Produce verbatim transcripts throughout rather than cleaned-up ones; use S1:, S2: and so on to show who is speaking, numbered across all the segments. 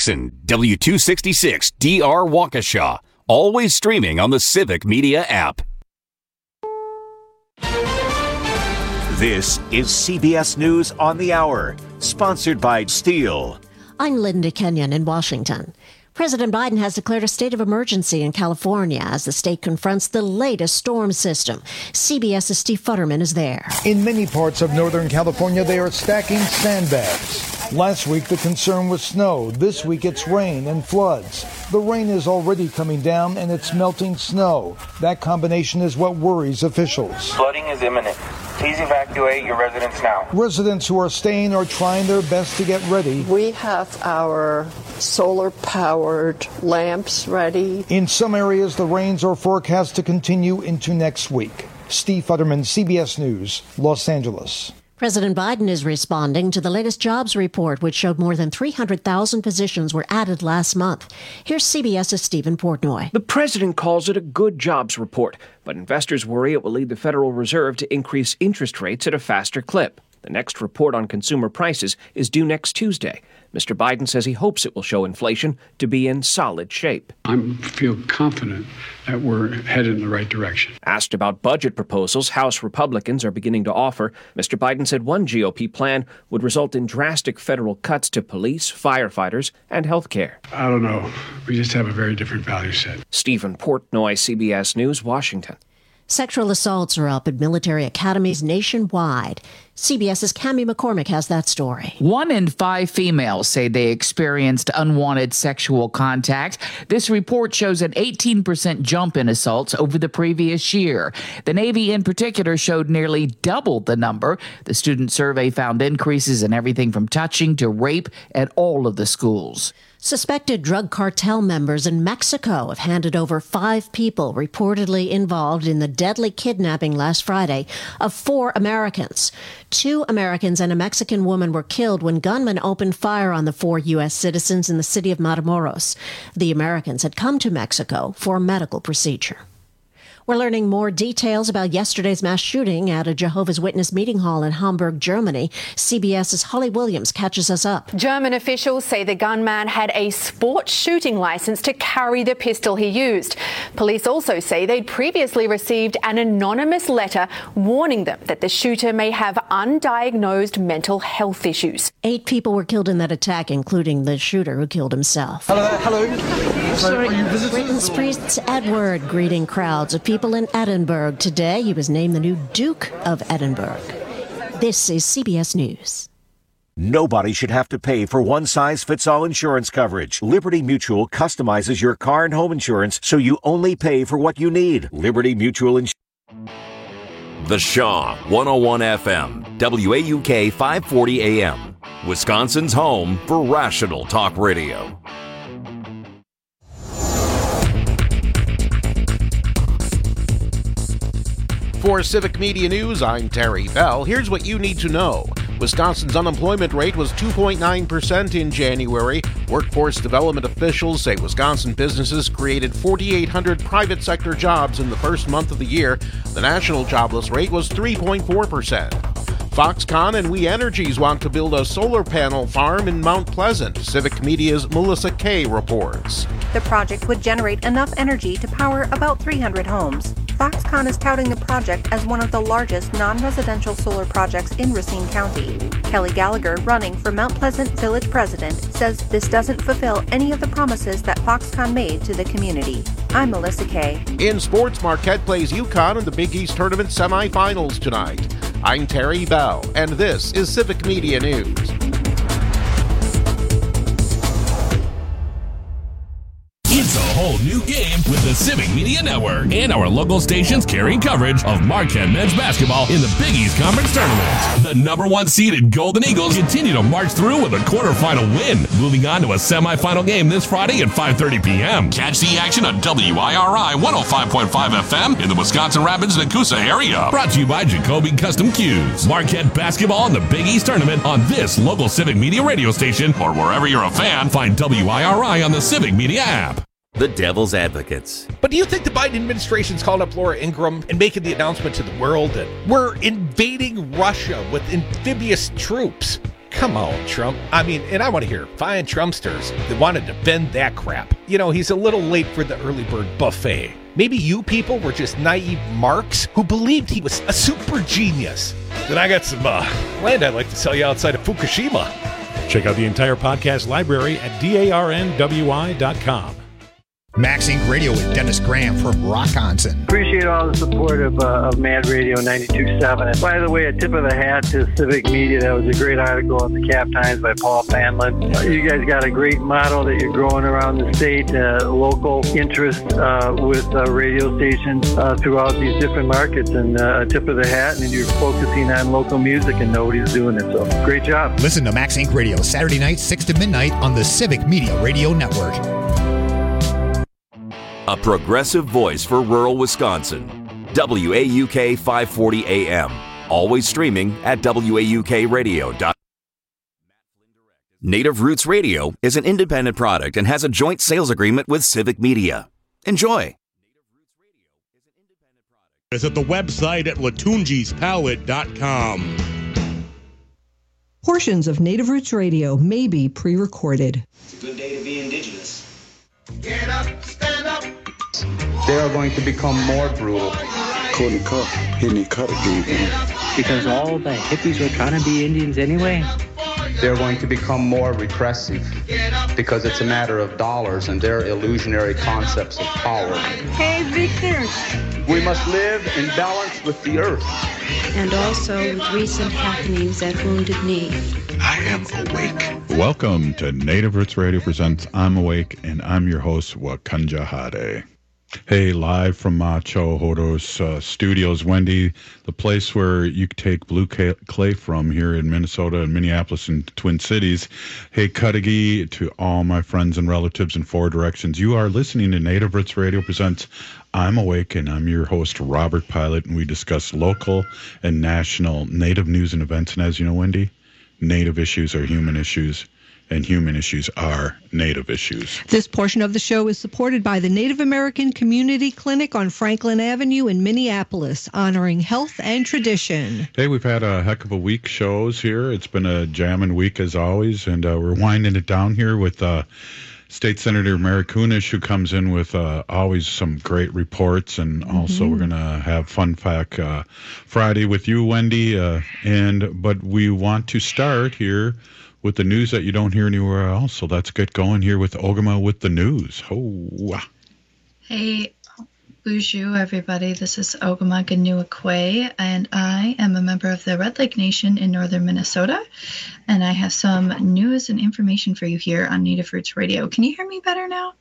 S1: Jackson, W two sixty-six D R Waukesha. Always streaming on the Civic Media app.
S2: This is C B S News on the Hour, sponsored by Steel.
S3: I'm Linda Kenyon in Washington. President Biden has declared a state of emergency in California as the state confronts the latest storm system. CBS's Steve Futterman is there.
S4: In many parts of Northern California, they are stacking sandbags. Last week, the concern was snow. This week, it's rain and floods. The rain is already coming down, and it's melting snow. That combination is what worries officials.
S5: Flooding is imminent. Please evacuate your residents now.
S4: Residents who are staying are trying their best to get ready.
S6: We have our solar-powered lamps ready.
S4: In some areas, the rains are forecast to continue into next week. Steve Futterman, C B S News, Los Angeles.
S3: President Biden is responding to the latest jobs report, which showed more than three hundred thousand positions were added last month. Here's CBS's Stephen Portnoy.
S7: The president calls it a good jobs report, but investors worry it will lead the Federal Reserve to increase interest rates at a faster clip. The next report on consumer prices is due next Tuesday. Mister Biden says he hopes it will show inflation to be in solid shape.
S8: I feel confident that we're headed in the right direction.
S7: Asked about budget proposals House Republicans are beginning to offer, Mister Biden said one G O P plan would result in drastic federal cuts to police, firefighters, and health care.
S8: I don't know. We just have a very different value set.
S7: Stephen Portnoy, C B S News, Washington.
S3: Sexual assaults are up at military academies nationwide. CBS's Cammie McCormick has that story.
S9: One in five females say they experienced unwanted sexual contact. This report shows an eighteen percent jump in assaults over the previous year. The Navy in particular showed nearly double the number. The student survey found increases in everything from touching to rape at all of the schools.
S3: Suspected drug cartel members in Mexico have handed over five people reportedly involved in the deadly kidnapping last Friday of four Americans. Two Americans and a Mexican woman were killed when gunmen opened fire on the four U S citizens in the city of Matamoros. The Americans had come to Mexico for a medical procedure. We're learning more details about yesterday's mass shooting at a Jehovah's Witness meeting hall in Hamburg, Germany. CBS's Holly Williams catches us up.
S10: German officials say the gunman had a sports shooting license to carry the pistol he used. Police also say they'd previously received an anonymous letter warning them that the shooter may have undiagnosed mental health issues.
S3: Eight people were killed in that attack, including the shooter who killed himself.
S4: Hello, hello.
S3: Sorry, are you visitors? Britain's Prince Edward greeting crowds of people. People in Edinburgh today. He was named the new Duke of Edinburgh. This is C B S News.
S2: Nobody should have to pay for one-size-fits-all insurance coverage. Liberty Mutual customizes your car and home insurance so you only pay for what you need. Liberty Mutual Insurance.
S1: The Shaw, one oh one F M, W A U K five forty A M. Wisconsin's home for rational talk radio.
S11: For Civic Media News, I'm Terry Bell. Here's what you need to know. Wisconsin's unemployment rate was two point nine percent in January. Workforce development officials say Wisconsin businesses created four thousand eight hundred private sector jobs in the first month of the year. The national jobless rate was three point four percent. Foxconn and We Energies want to build a solar panel farm in Mount Pleasant. Civic Media's Melissa Kay reports.
S12: The project would generate enough energy to power about three hundred homes. Foxconn is touting the project as one of the largest non-residential solar projects in Racine County. Kelly Gallagher, running for Mount Pleasant Village President, says this doesn't fulfill any of the promises that Foxconn made to the community. I'm Melissa Kay.
S11: In sports, Marquette plays UConn in the Big East Tournament semifinals tonight. I'm Terry Bell, and this is Civic Media News.
S13: It's a whole new game with the Civic Media Network and our local stations carrying coverage of Marquette men's basketball in the Big East Conference Tournament. The number one seeded Golden Eagles continue to march through with a quarterfinal win, moving on to a semifinal game this Friday at five thirty p.m. Catch the action on W I R I one oh five point five F M in the Wisconsin Rapids and Coosa area. Brought to you by Jacoby Custom Cues. Marquette basketball in the Big East Tournament on this local Civic Media radio station, or wherever you're a fan, find W I R I on the Civic Media app.
S1: The Devil's Advocates.
S14: But do you think the Biden administration's calling up Laura Ingraham and making the announcement to the world that we're invading Russia with amphibious troops? come on, Trump. I mean, and I want to hear fine Trumpsters that want to defend that crap. You know, he's a little late for the early bird buffet. Maybe you people were just naive marks who believed he was a super genius. Then I got some uh, land I'd like to sell you outside of Fukushima.
S15: Check out the entire podcast library at darnwi dot com.
S16: Max Inc Radio with Dennis Graham from Rockonson.
S17: Appreciate all the support of, uh, of Mad Radio ninety-two point seven. And by the way, a tip of the hat to Civic Media. That was a great article in the Cap Times by Paul Fanlin. Uh, you guys got a great model that you're growing around the state, uh, local interest uh, with uh, radio stations uh, throughout these different markets. And uh, a tip of the hat, and you're focusing on local music, and nobody's doing it. So great job.
S16: Listen to Max Inc Radio Saturday nights, six to midnight on the Civic Media Radio Network.
S1: A progressive voice for rural Wisconsin. W A U K five forty A M. Always streaming at W A U K radio dot com. Native Roots Radio is an independent product and has a joint sales agreement with Civic Media. Enjoy.
S18: Visit the website at latunjis palette dot com.
S19: Portions of Native Roots Radio may be pre-recorded.
S20: It's a good day to be indigenous.
S21: Get up, stand up.
S22: They are going to become more brutal.
S23: Couldn't cut any cut
S24: because all the hippies were trying to be Indians anyway.
S22: They're going to become more repressive because it's a matter of dollars and their illusionary concepts of power.
S25: Hey, Victor.
S22: We must live in balance with the earth.
S25: And also with recent happenings at Wounded Knee.
S23: I am awake.
S26: Welcome to Native Roots Radio presents I'm Awake, and I'm your host, Wakanja Hade. Hey, live from Macho Hodos uh, Studios, Wendy, the place where you take blue clay from here in Minnesota and Minneapolis and Twin Cities. Hey, Cudahy, to all my friends and relatives in four directions. You are listening to Native Roots Radio presents I'm Awake, and I'm your host, Robert Pilot, and we discuss local and national Native news and events. And as you know, Wendy, Native issues are human issues, and human issues are Native issues.
S19: This portion of the show is supported by the Native American Community Clinic on Franklin Avenue in Minneapolis, honoring health and tradition.
S26: Hey, we've had a heck of a week shows here. It's been a jamming week as always, and uh, we're winding it down here with uh, State Senator Mary Kunesh, who comes in with uh, always some great reports, and also mm-hmm. we're going to have Fun Fact uh, Friday with you, Wendy. Uh, and but we want to start here with the news that you don't hear anywhere else. So let's get going here with Ogama with the news. Oh.
S27: Hey, bonjour, everybody. This is Ogama Ganuakwe, and I am a member of the Red Lake Nation in northern Minnesota. And I have some news and information for you here on Native Roots Radio. Can you hear me better now?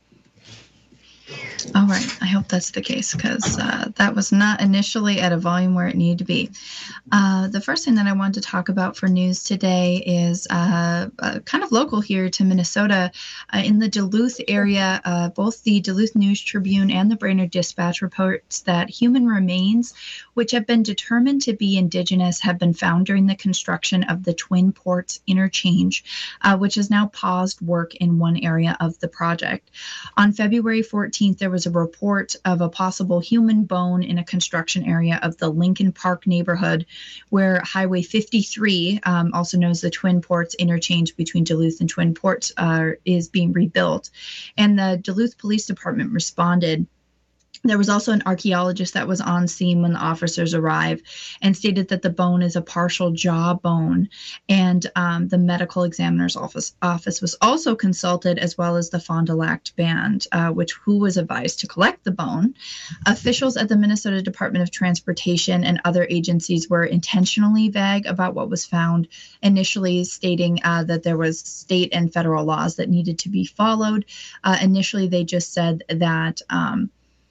S27: All right. I hope that's the case, because uh, that was not initially at a volume where it needed to be. Uh, the first thing that I wanted to talk about for news today is uh, uh, kind of local here to Minnesota. Uh, in the Duluth area, uh, both the Duluth News Tribune and the Brainerd Dispatch reports that human remains, which have been determined to be indigenous, have been found during the construction of the Twin Ports interchange, uh, which has now paused work in one area of the project. On February fourteenth, there was a report of a possible human bone in a construction area of the Lincoln Park neighborhood, where Highway fifty-three, um, also known as the Twin Ports interchange between Duluth and Twin Ports, uh, is being rebuilt. And the Duluth Police Department responded. There was also an archaeologist that was on scene when the officers arrived and stated that the bone is a partial jaw bone. And um, the medical examiner's office office was also consulted, as well as the Fond du Lac Band, uh, which who was advised to collect the bone. Officials at the Minnesota Department of Transportation and other agencies were intentionally vague about what was found, initially stating uh, that there was state and federal laws that needed to be followed. Uh, initially, they just said that um,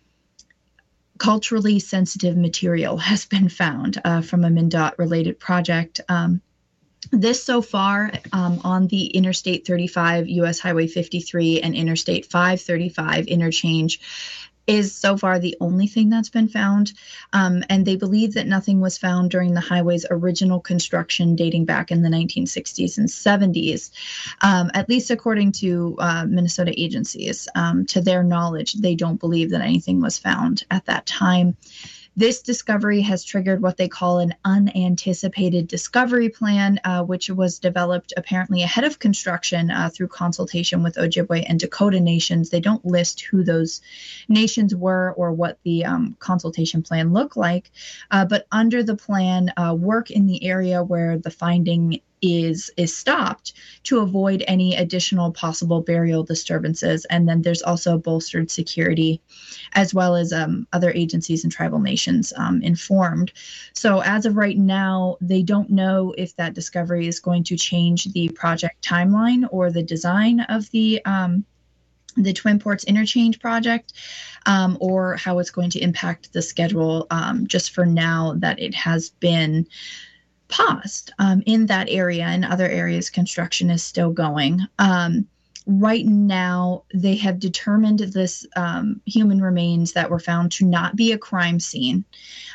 S27: culturally sensitive material has been found uh, from a MnDOT-related project. Um, this so far um, on the Interstate thirty-five, U S Highway fifty-three, and Interstate five thirty-five interchange is so far the only thing that's been found. Um, and they believe that nothing was found during the highway's original construction dating back in the nineteen sixties and seventies, um, at least according to uh, Minnesota agencies. Um, to their knowledge, they don't believe that anything was found at that time. This discovery has triggered what they call an unanticipated discovery plan, uh, which was developed apparently ahead of construction uh, through consultation with Ojibwe and Dakota nations. They don't list who those nations were or what the um, consultation plan looked like, uh, but under the plan, uh, work in the area where the finding is is stopped to avoid any additional possible burial disturbances. And then there's also bolstered security, as well as um, other agencies and tribal nations um, informed. So as of right now, they don't know if that discovery is going to change the project timeline or the design of the um, the Twin Ports Interchange project, um, or how it's going to impact the schedule, um, just for now that it has been paused um, in that area. In other areas, construction is still going. Um, right now, they have determined this um, human remains that were found to not be a crime scene.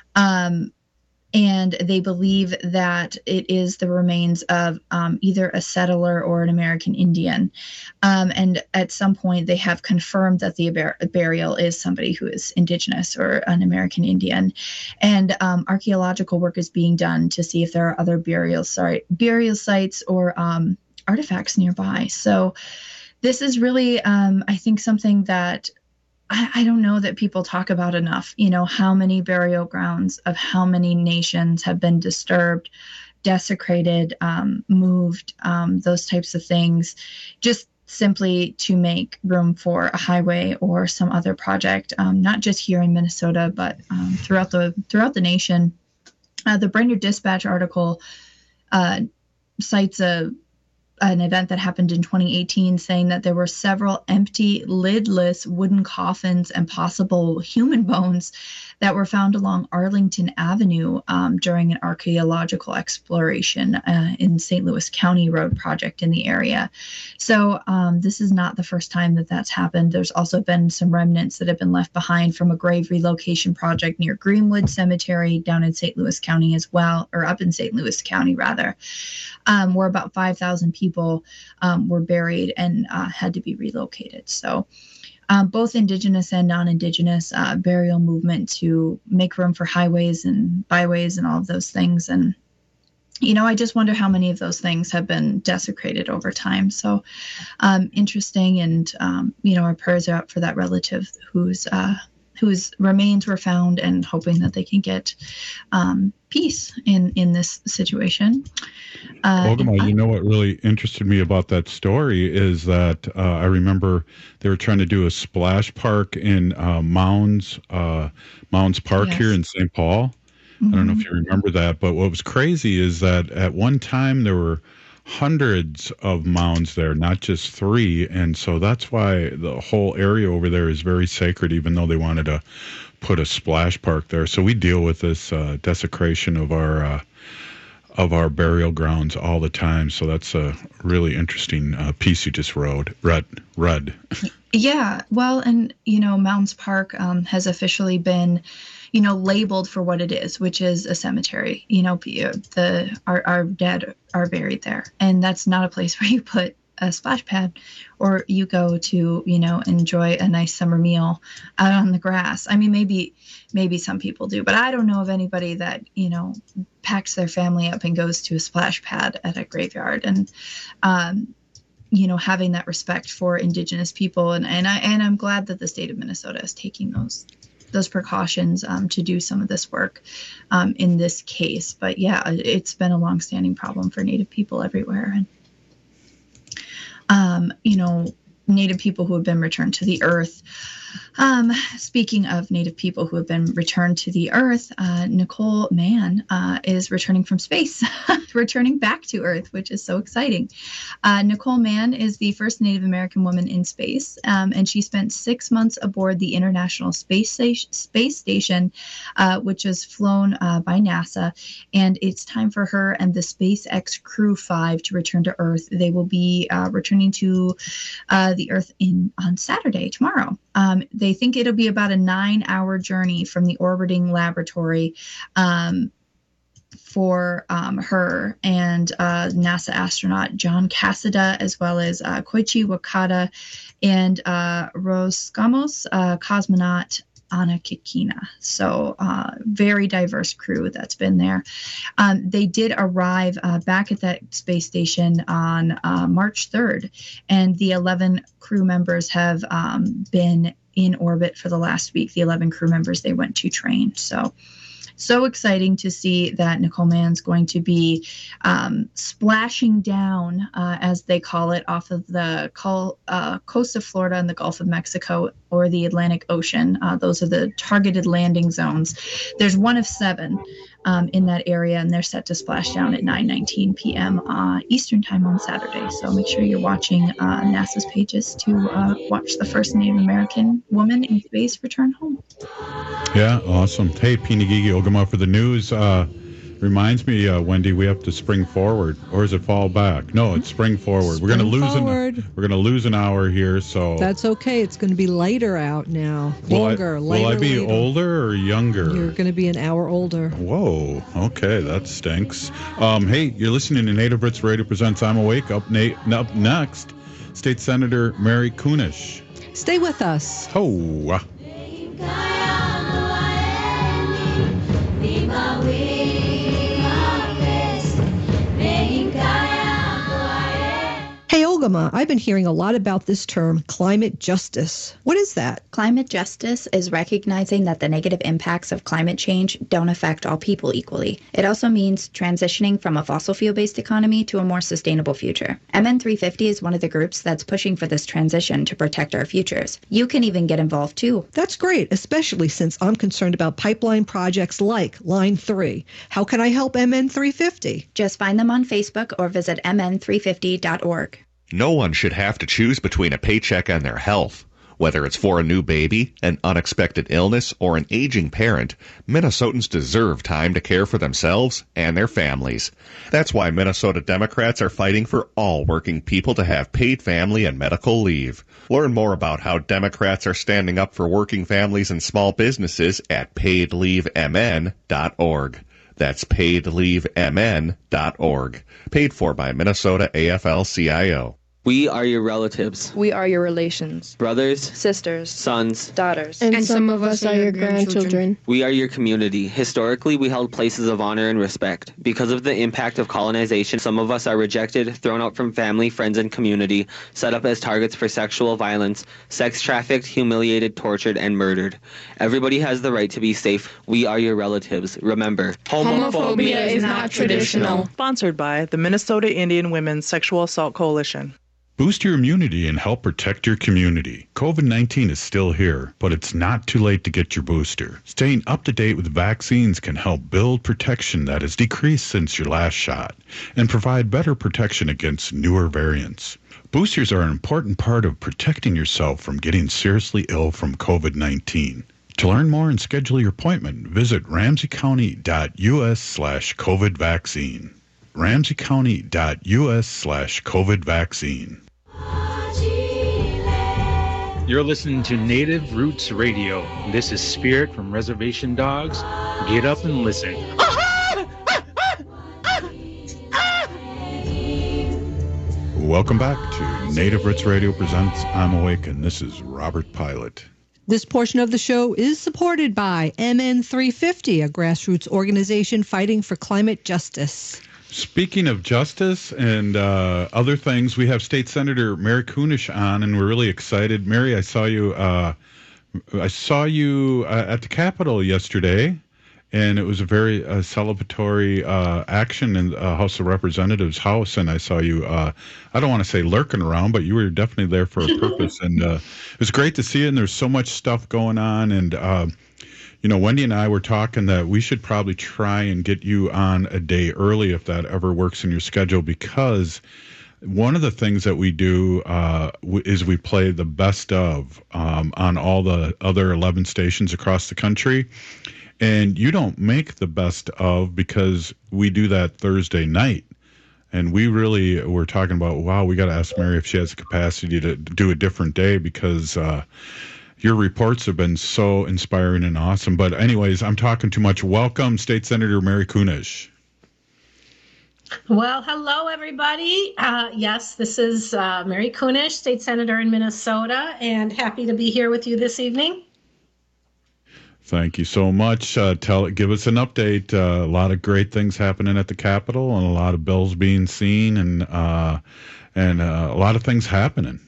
S27: Um, and they believe that it is the remains of um, either a settler or an American Indian. Um, and at some point, they have confirmed that the bur- burial is somebody who is indigenous or an American Indian. And um, archaeological work is being done to see if there are other burial, sorry, burial sites or um, artifacts nearby. So this is really, um, I think, something that I, I don't know that people talk about enough. You know, how many burial grounds of how many nations have been disturbed, desecrated, um, moved, um, those types of things, just simply to make room for a highway or some other project, um, not just here in Minnesota, but um, throughout the throughout the nation. Uh, the Brainerd Dispatch article uh, cites a an event that happened in twenty eighteen, saying that there were several empty, lidless wooden coffins and possible human bones that were found along Arlington Avenue um, during an archaeological exploration uh, in Saint Louis County Road project in the area. So um, this is not the first time that that's happened. There's also been some remnants that have been left behind from a grave relocation project near Greenwood Cemetery down in Saint Louis County as well, or up in Saint Louis County rather, um, where about five thousand people um, were buried and uh, had to be relocated. So Um, both indigenous and non-indigenous uh, burial movement to make room for highways and byways and all of those things. And, you know, I just wonder how many of those things have been desecrated over time. So um, interesting. And, um, you know, our prayers are out for that relative whose uh, whose remains were found, and hoping that they can get um, peace in, in this situation. Uh,
S26: Ogama, you know what really interested me about that story is that uh, I remember they were trying to do a splash park in uh, Mounds, uh, Mounds Park yes. here in Saint Paul. Mm-hmm. I don't know if you remember that, but what was crazy is that at one time there were hundreds of mounds there, not just three. And so that's why the whole area over there is very sacred, even though they wanted to put a splash park there. So we deal with this uh, desecration of our uh, of our burial grounds all the time. So that's a really interesting uh, piece you just wrote, read, read.
S27: Yeah, well, and, you know, Mounds Park um, has officially been, you know, labeled for what it is, which is a cemetery. You know, the our, our dead are buried there. And that's not a place where you put a splash pad or you go to, you know, enjoy a nice summer meal out on the grass. I mean, maybe maybe some people do, but I don't know of anybody that, you know, packs their family up and goes to a splash pad at a graveyard. And, um, you know, having that respect for Indigenous people. And, and, I, and I'm glad that the state of Minnesota is taking those those precautions um, to do some of this work um, in this case. But yeah, it's been a longstanding problem for Native people everywhere. And, um, you know, Native people who have been returned to the earth. Um, speaking of Native people who have been returned to the earth, uh, Nicole Mann uh, is returning from space, returning back to Earth, which is so exciting. Uh, Nicole Mann is the first Native American woman in space, um, and she spent six months aboard the International Space, Sta- Space Station, uh, which was flown uh, by NASA, and it's time for her and the SpaceX Crew five to return to Earth. They will be uh, returning to uh, the Earth in on Saturday, tomorrow. Um, they think it'll be about a nine-hour journey from the orbiting laboratory um, for um, her and uh, NASA astronaut John Cassada, as well as uh, Koichi Wakata and uh, Roscamos, uh, cosmonaut Ana Kikina. So uh, very diverse crew that's been there. Um, they did arrive uh, back at that space station on uh, March third, and the eleven crew members have um, been in orbit for the last week. The eleven crew members they went to train. So So exciting to see that Nicole Mann's going to be um, splashing down, uh, as they call it, off of the col- uh, coast of Florida and the Gulf of Mexico or the Atlantic Ocean. Uh, those are the targeted landing zones. There's one of seven um, in that area, and they're set to splash down at nine nineteen p.m. Uh, Eastern time on Saturday. So make sure you're watching uh, NASA's pages to uh, watch the first Native American woman in space return home.
S26: Yeah, awesome. Hey, Pinagigi Ogama for the news. Uh, reminds me, uh, Wendy, we have to spring forward, or is it fall back? No, it's spring forward. We're going to lose
S19: forward.
S26: an we're going to lose an hour here, so
S19: That's okay. It's going to be later out now. Longer,
S26: will I,
S19: later.
S26: Will I be
S19: later.
S26: older or younger?
S19: You're going to be an hour older.
S26: Whoa. Okay, that stinks. Um, hey, you're listening to Native Roots Radio presents I'm Awake. Up, na- up next, State Senator Mary Kunesh.
S19: Stay with us.
S26: Oh.
S19: Hey, Ogama, I've been hearing a lot about this term, climate justice. What is that?
S4: Climate justice is recognizing that the negative impacts of climate change don't affect all people equally. It also means transitioning from a fossil fuel-based economy to a more sustainable future. M N three fifty is one of the groups that's pushing for this transition to protect our futures. You can even get involved too.
S19: That's great, especially since I'm concerned about pipeline projects like Line three. How can I help M N three fifty?
S4: Just find them on Facebook or visit m n three fifty dot org.
S5: No one should have to choose between a paycheck and their health. Whether it's for a new baby, an unexpected illness, or an aging parent, Minnesotans deserve time to care for themselves and their families. That's why Minnesota Democrats are fighting for all working people to have paid family and medical leave. Learn more about how Democrats are standing up for working families and small businesses at paid leave m n dot org. That's paid leave m n dot org. Paid for by Minnesota A F L C I O.
S6: We are your relatives.
S7: We are your relations.
S6: Brothers.
S7: Sisters.
S6: Sons.
S7: Daughters. And, and some of us are your grandchildren. grandchildren.
S6: We are your community. Historically, we held places of honor and respect. Because of the impact of colonization, some of us are rejected, thrown out from family, friends, and community, set up as targets for sexual violence, sex trafficked, humiliated, tortured, and murdered. Everybody has the right to be safe. We are your relatives. Remember,
S7: homophobia, homophobia is not traditional.
S8: Sponsored by the Minnesota Indian Women's Sexual Assault Coalition.
S26: Boost your immunity and help protect your community. COVID nineteen is still here, but it's not too late to get your booster. Staying up to date with vaccines can help build protection that has decreased since your last shot and provide better protection against newer variants. Boosters are an important part of protecting yourself from getting seriously ill from COVID nineteen. To learn more and schedule your appointment, visit ramsey county dot u s slash COVID vaccine. ramsey county dot u s slash COVID vaccine.
S9: You're listening to Native Roots Radio. This is Spirit from Reservation Dogs. Get up and listen.
S26: Welcome back to Native Roots Radio presents I'm Awake, and this is Robert Pilot.
S19: This portion of the show is supported by M N three fifty, a grassroots organization fighting for climate justice.
S26: Speaking of justice and uh, other things, we have State Senator Mary Kunesh on, and we're really excited. Mary, I saw you. Uh, I saw you uh, at the Capitol yesterday, and it was a very uh, celebratory uh, action in the uh, House of Representatives house. And I saw you. Uh, I don't want to say lurking around, but you were definitely there for a purpose. And uh, it was great to see you. And there's so much stuff going on, and. Uh, You know, Wendy and I were talking that we should probably try and get you on a day early if that ever works in your schedule, because one of the things that we do uh, w- is we play the best of um, on all the other eleven stations across the country. And you don't make the best of because we do that Thursday night. And we really were talking about, wow, we got to ask Mary if she has the capacity to do a different day because uh, your reports have been so inspiring and awesome. But anyways, I'm talking too much. Welcome, State Senator Mary Kunesh.
S10: Well, hello, everybody. Uh, yes, this is uh, Mary Kunesh, State Senator in Minnesota, and happy to be here with you this evening.
S26: Thank you so much. Uh, tell, give us an update. Uh, a lot of great things happening at the Capitol, and a lot of bills being seen, and uh, and uh, a lot of things happening.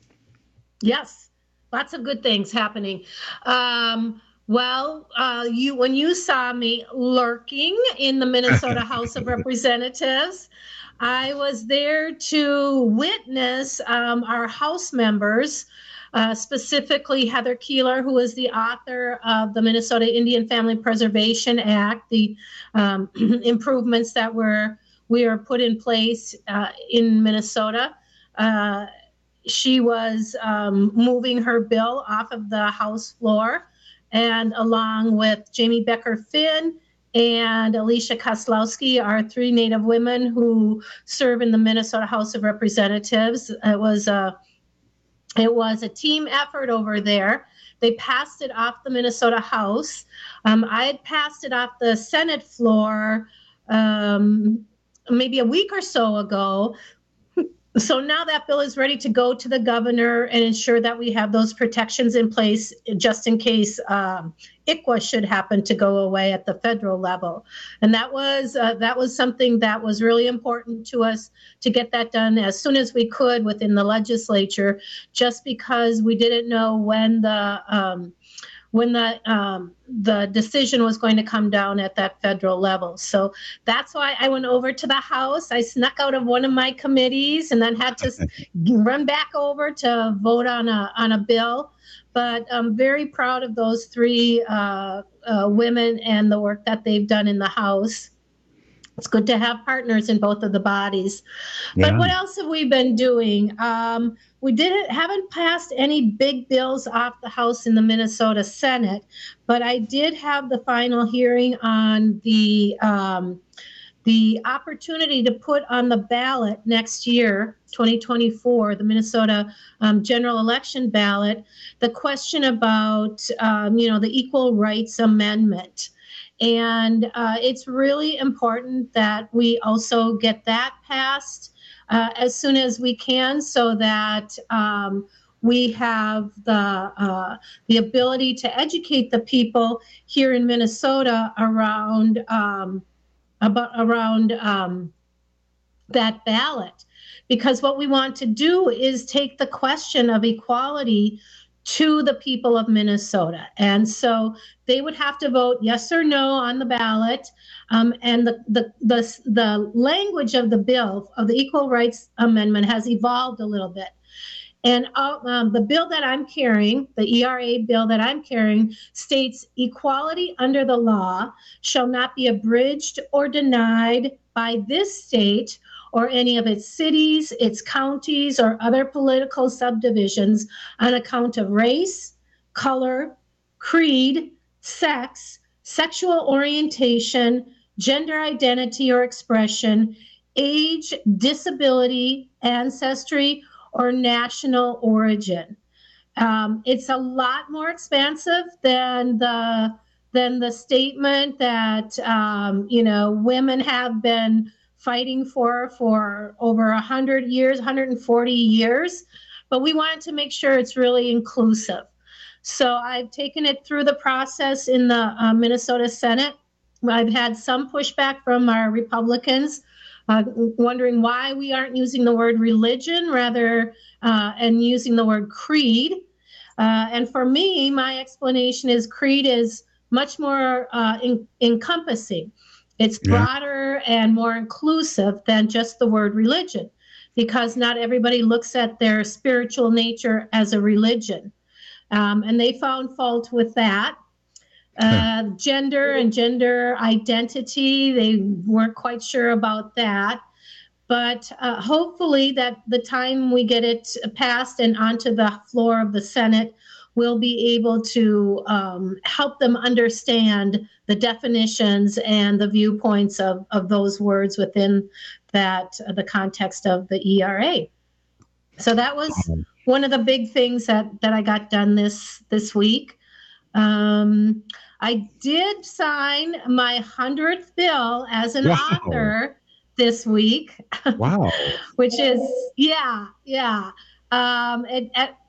S10: Yes, lots of good things happening. Um, well, uh, you when you saw me lurking in the Minnesota House of Representatives, I was there to witness um, our House members. Uh, specifically, Heather Keeler, who is the author of the Minnesota Indian Family Preservation Act, the um, improvements that were we are put in place uh, in Minnesota. Uh, she was um, moving her bill off of the House floor, and along with Jamie Becker-Finn and Alicia Koslowski are three Native women who serve in the Minnesota House of Representatives. It was a It was a team effort over there. They passed it off the Minnesota House. Um, I had passed it off the Senate floor um, maybe a week or so ago. So now that bill is ready to go to the governor and ensure that we have those protections in place just in case um, I C W A should happen to go away at the federal level. And that was uh, that was something that was really important to us to get that done as soon as we could within the legislature, just because we didn't know when the um, when the um, the decision was going to come down at that federal level. So that's why I went over to the House. I snuck out of one of my committees and then had to run back over to vote on a on a bill. But I'm very proud of those three uh, uh, women and the work that they've done in the House. It's good to have partners in both of the bodies. Yeah. But what else have we been doing? Um, we didn't haven't passed any big bills off the House in the Minnesota Senate, but I did have the final hearing on the um, the opportunity to put on the ballot next year, twenty twenty-four, the Minnesota um, general election ballot, the question about um, you know the Equal Rights Amendment. And uh, it's really important that we also get that passed uh, as soon as we can, so that um, we have the uh, the ability to educate the people here in Minnesota around um, about around um, that ballot. Because what we want to do is take the question of equality to the people of Minnesota. And so they would have to vote yes or no on the ballot. Um, and the, the, the, the language of the bill, of the Equal Rights Amendment, has evolved a little bit. And uh, um, the bill that I'm carrying, the E R A bill that I'm carrying, states equality under the law shall not be abridged or denied by this state or any of its cities, its counties, or other political subdivisions on account of race, color, creed, sex, sexual orientation, gender identity or expression, age, disability, ancestry, or national origin. Um, it's a lot more expansive than the than the statement that um, you know women have been fighting for for over one hundred years, one hundred forty years, but we wanted to make sure it's really inclusive. So I've taken it through the process in the uh, Minnesota Senate. I've had some pushback from our Republicans, uh, wondering why we aren't using the word religion rather uh, and using the word creed. Uh, and for me, my explanation is creed is much more uh, in- encompassing. It's broader yeah. and more inclusive than just the word religion, because not everybody looks at their spiritual nature as a religion. Um, and they found fault with that. Uh, gender and gender identity, they weren't quite sure about that. But uh, hopefully that the time we get it passed and onto the floor of the Senate, we'll be able to um, help them understand the definitions and the viewpoints of, of those words within that uh, the context of the E R A. So that was one of the big things that, that I got done this this week. Um, I did sign my hundredth bill as an wow. author this week.
S26: Wow.
S10: Which is, yeah, yeah. Um, it, at,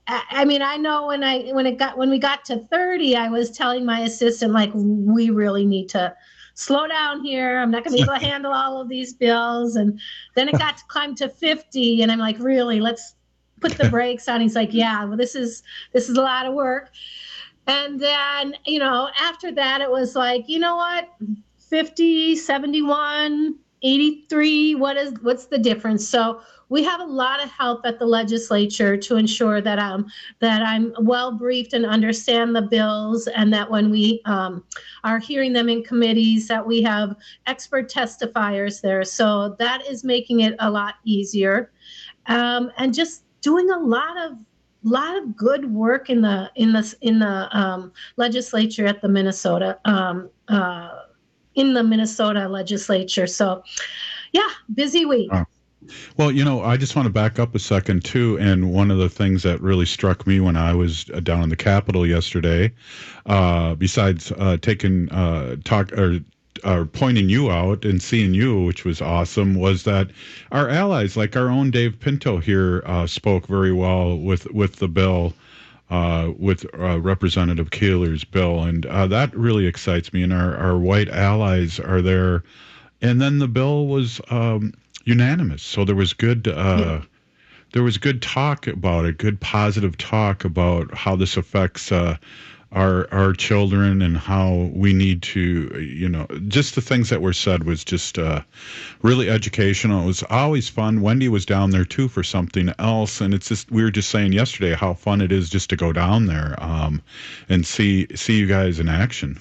S10: I, I mean, I know when I when it got when we got to thirty, I was telling my assistant, like, we really need to slow down here. I'm not going to be able to handle all of these bills. And then it got to climb to fifty, and I'm like, really, let's put the brakes on. He's like, yeah, well, this is this is a lot of work. And then, you know, after that, it was like, you know what, fifty, seventy-one, eighty-three, what is what's the difference? So we have a lot of help at the legislature to ensure that um that I'm well briefed and understand the bills, and that when we um, are hearing them in committees, that we have expert testifiers there. So that is making it a lot easier, um, and just doing a lot of lot of good work in the in the in the um, legislature at the Minnesota um, uh, in the Minnesota legislature. So, yeah, busy week.
S26: Wow. Well, you know, I just want to back up a second too. And one of the things that really struck me when I was down in the Capitol yesterday, uh, besides uh, taking uh, talk or uh, pointing you out and seeing you, which was awesome, was that our allies, like our own Dave Pinto here, uh, spoke very well with with the bill. Uh, with uh, Representative Keeler's bill, and uh, that really excites me. And our, our white allies are there. And then the bill was um, unanimous, so there was good. Uh, yeah. There was good talk about it, good positive talk about how this affects uh, our our children and how we need to, you know, just the things that were said was just uh, really educational. It was always fun. Wendy was down there too for something else, and it's just we were just saying yesterday how fun it is just to go down there um, and see see you guys in action.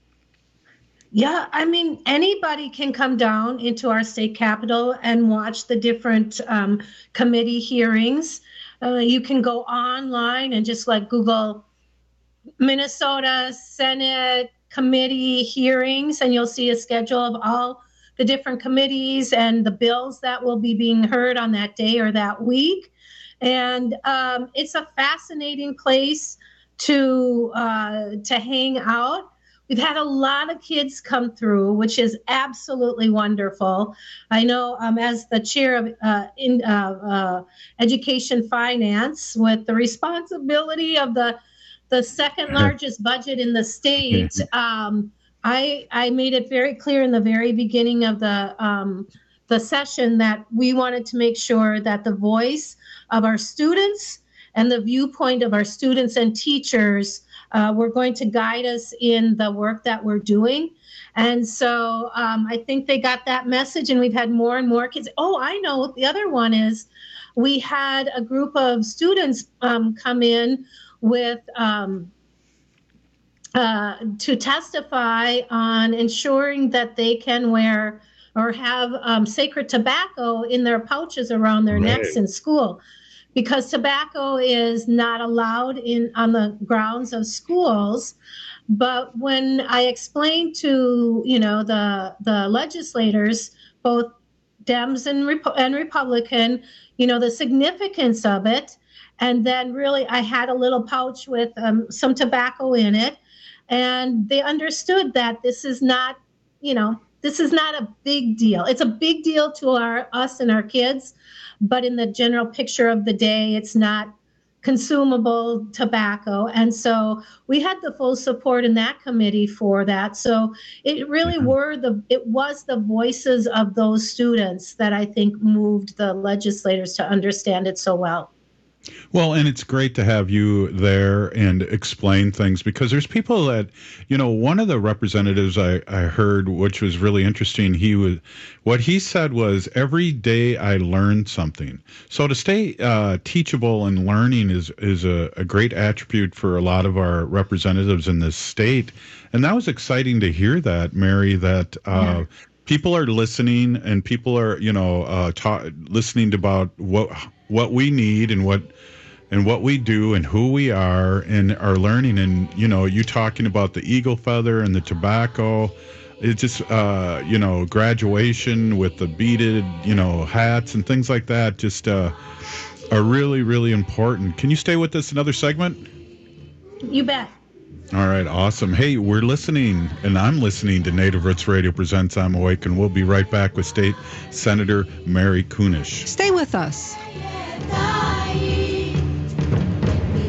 S10: Yeah, I mean, anybody can come down into our state capitol and watch the different um, committee hearings. Uh, you can go online and just like Google Minnesota Senate committee hearings, and you'll see a schedule of all the different committees and the bills that will be being heard on that day or that week. And um, it's a fascinating place to uh, to hang out. We've had a lot of kids come through, which is absolutely wonderful. I know um, as the chair of uh, in, uh, uh, Education Finance, with the responsibility of the the second largest budget in the state, um, I I made it very clear in the very beginning of the um, the session that we wanted to make sure that the voice of our students and the viewpoint of our students and teachers Uh, were going to guide us in the work that we're doing. And so um, I think they got that message, and we've had more and more kids. Oh, I know. The other one is we had a group of students um, come in with um, uh, to testify on ensuring that they can wear or have um, sacred tobacco in their pouches around their
S2: Right.
S10: necks in school, because tobacco is not allowed in on the grounds of schools. But when I explained to, you know, the the legislators, both Dems and, Repo- and Republican, you know, the significance of it, and then really I had a little pouch with um, some tobacco in it, and they understood that this is not, you know, this is not a big deal. It's a big deal to our us and our kids, but in the general picture of the day, it's not consumable tobacco. And so we had the full support in that committee for that. So it really mm-hmm. were the, it was the voices of those students that I think moved the legislators to understand it so well.
S26: Well, and it's great to have you there and explain things, because there's people that, you know, one of the representatives I, I heard, which was really interesting, he was, what he said was, every day I learned something. So to stay uh, teachable and learning is, is a, a great attribute for a lot of our representatives in this state. And that was exciting to hear that, Mary, that uh, yeah. people are listening, and people are, you know, uh, ta- listening about what what we need and what and what we do and who we are, and are learning. And, you know, you talking about the eagle feather and the tobacco, it's just, uh, you know, graduation with the beaded, you know, hats and things like that just uh, are really, really important. Can you stay with us another segment?
S10: You bet.
S26: All right, awesome. Hey, we're listening, and I'm listening to Native Roots Radio Presents I'm Awake, and we'll be right back with State Senator Mary Kunesh.
S19: Stay with us.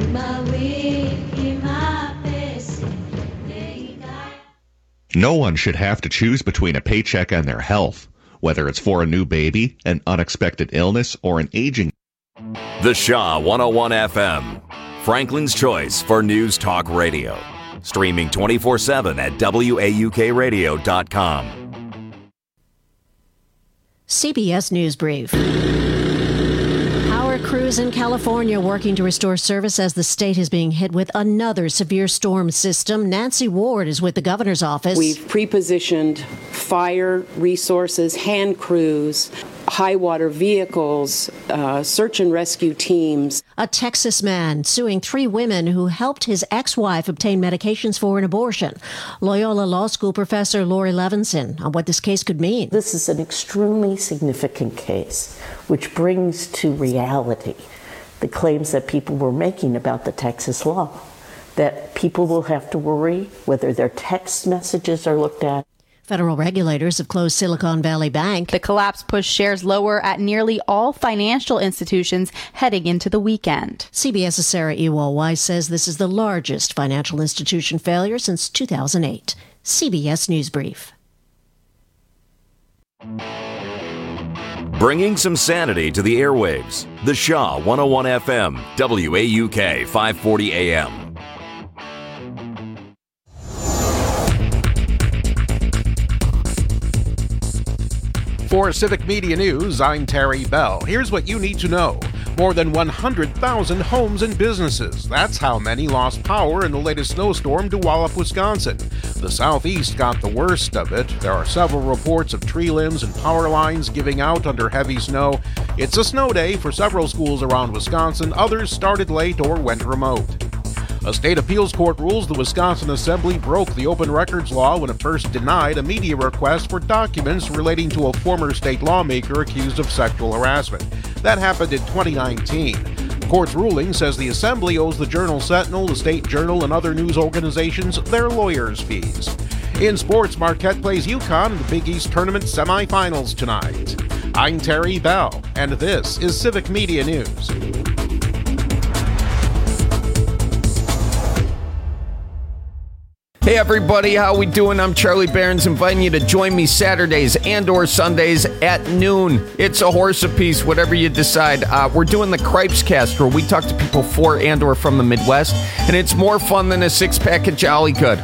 S5: No one should have to choose between a paycheck and their health, whether it's for a new baby, an unexpected illness, or an aging.
S1: The Shaw one oh one F M, Franklin's choice for news talk radio. Streaming twenty-four seven at W A U K radio dot com.
S2: C B S News Brief. Power crews in California working to restore service as the state is being hit with another severe storm system. Nancy Ward is with the governor's office.
S3: We've pre-positioned fire resources, hand crews, high water vehicles, uh, search and rescue teams.
S2: A Texas man suing three women who helped his ex-wife obtain medications for an abortion. Loyola Law School professor Lori Levinson on what this case could mean.
S11: This is an extremely significant case, which brings to reality the claims that people were making about the Texas law, that people will have to worry whether their text messages are looked at.
S2: Federal regulators have closed Silicon Valley Bank.
S12: The collapse pushed shares lower at nearly all financial institutions heading into the weekend.
S2: CBS's Sarah Ewald-Weiss says this is the largest financial institution failure since two thousand eight. C B S News Brief.
S1: Bringing some sanity to the airwaves. The Shaw one oh one F M, W A U K five forty A M.
S13: For Civic Media News, I'm Terry Bell. Here's what you need to know. More than one hundred thousand homes and businesses. That's how many lost power in the latest snowstorm to Wallop, Wisconsin. The southeast got the worst of it. There are several reports of tree limbs and power lines giving out under heavy snow. It's a snow day for several schools around Wisconsin. Others started late or went remote. A state appeals court rules the Wisconsin Assembly broke the open records law when it first denied a media request for documents relating to a former state lawmaker accused of sexual harassment. That happened in twenty nineteen. The court's ruling says the Assembly owes the Journal Sentinel, the State Journal, and other news organizations their lawyers' fees. In sports, Marquette plays UConn in the Big East Tournament semifinals tonight. I'm Terry Bell, and this is Civic Media News.
S14: Hey everybody, how we doing? I'm Charlie Barons, inviting you to join me Saturdays and or Sundays at noon. It's a horse apiece, whatever you decide. Uh, we're doing the Cripes Cast, where we talk to people for and or from the Midwest, and it's more fun than a six-pack of Jolly Good.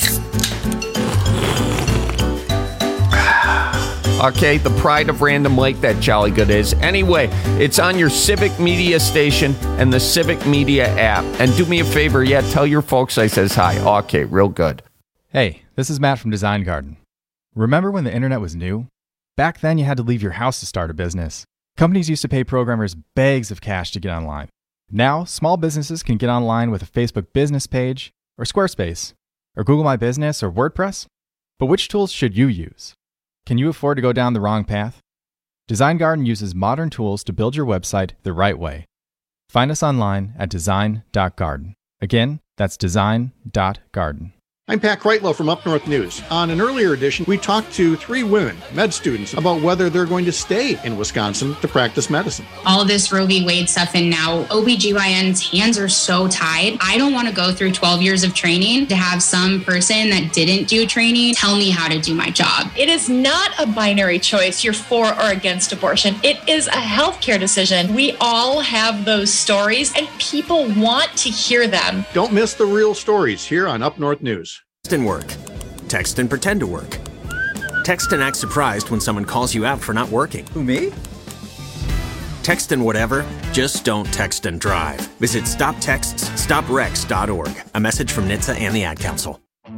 S14: Okay, the pride of Random Lake, that Jolly Good is. Anyway, it's on your Civic Media station and the Civic Media app. And do me a favor, yeah, tell your folks I says hi. Okay, real good.
S15: Hey, this is Matt from Design Garden. Remember when the internet was new? Back then you had to leave your house to start a business. Companies used to pay programmers bags of cash to get online. Now, small businesses can get online with a Facebook business page, or Squarespace, or Google My Business, or WordPress. But which tools should you use? Can you afford to go down the wrong path? Design Garden uses modern tools to build your website the right way. Find us online at design dot garden. Again, that's design dot garden.
S28: I'm Pat Kreitlow from Up North News. On an earlier edition, we talked to three women, med students, about whether they're going to stay in Wisconsin to practice medicine.
S29: All this Roe v. Wade stuff, and now O B G Y N's hands are so tied. I don't want to go through twelve years of training to have some person that didn't do training tell me how to do my job.
S30: It is not a binary choice, you're for or against abortion. It is a healthcare decision. We all have those stories, and people want to hear them.
S28: Don't miss the real stories here on Up North News.
S31: Text and work. Text and pretend to work. Text and act surprised when someone calls you out for not working.
S32: Who, me?
S31: Text and whatever, just don't text and drive. Visit stop texts stop wrecks dot org. A message from N H T S A and the Ad Council.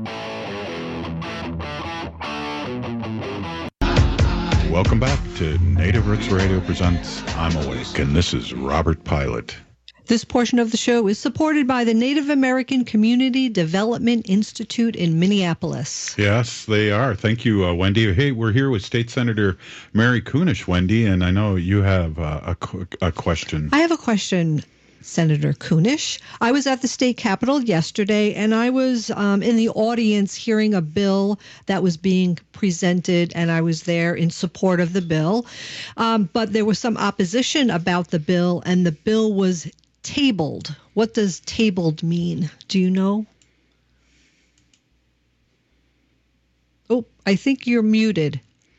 S26: Welcome back to Native Roots Radio presents I'm Awake, and this is Robert Pilot.
S19: This portion of the show is supported by the Native American Community Development Institute in Minneapolis.
S26: Yes, they are. Thank you, uh, Wendy. Hey, we're here with State Senator Mary Kunesh, Wendy, and I know you have uh, a, a question.
S19: I have a question, Senator Kunesh. I was at the state capitol yesterday, and I was um, in the audience hearing a bill that was being presented, and I was there in support of the bill. Um, but there was some opposition about the bill, and the bill was tabled. What does tabled mean? Do you know? Oh, I think you're muted.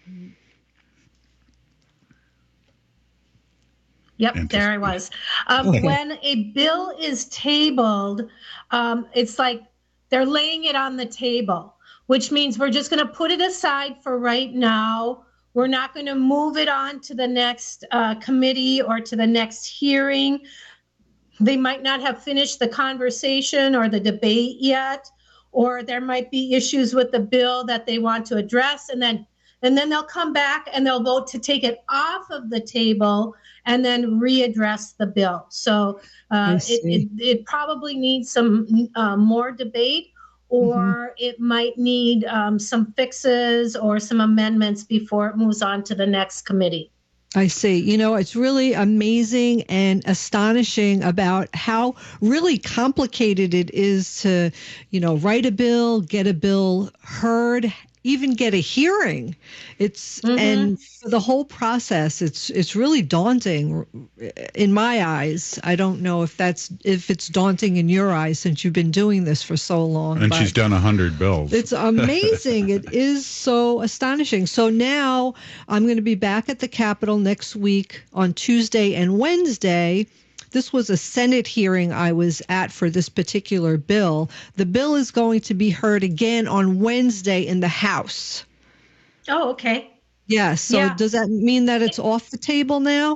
S10: Yep, there I was. Um, when a bill is tabled, um, it's like they're laying it on the table, which means we're just going to put it aside for right now. We're not going to move it on to the next uh, committee or to the next hearing. They might not have finished the conversation or the debate yet, or there might be issues with the bill that they want to address, and then and then they'll come back and they'll vote to take it off of the table and then readdress the bill. So uh, it, it it probably needs some uh, more debate, or mm-hmm. it might need um, some fixes or some amendments before it moves on to the next committee.
S19: I see. You know, it's really amazing and astonishing about how really complicated it is to, you know, write a bill, get a bill heard, even get a hearing. It's mm-hmm. and for the whole process, it's it's really daunting in my eyes. I don't know if that's if it's daunting in your eyes since you've been doing this for so long.
S26: And she's done a hundred bills.
S19: It's amazing. It is so astonishing. So now I'm going to be back at the Capitol next week on Tuesday and Wednesday. This was a Senate hearing I was at for this particular bill. The bill is going to be heard again on Wednesday in the House.
S10: Oh, okay.
S19: Yeah. So
S10: yeah.
S19: does that mean that it's off the table now?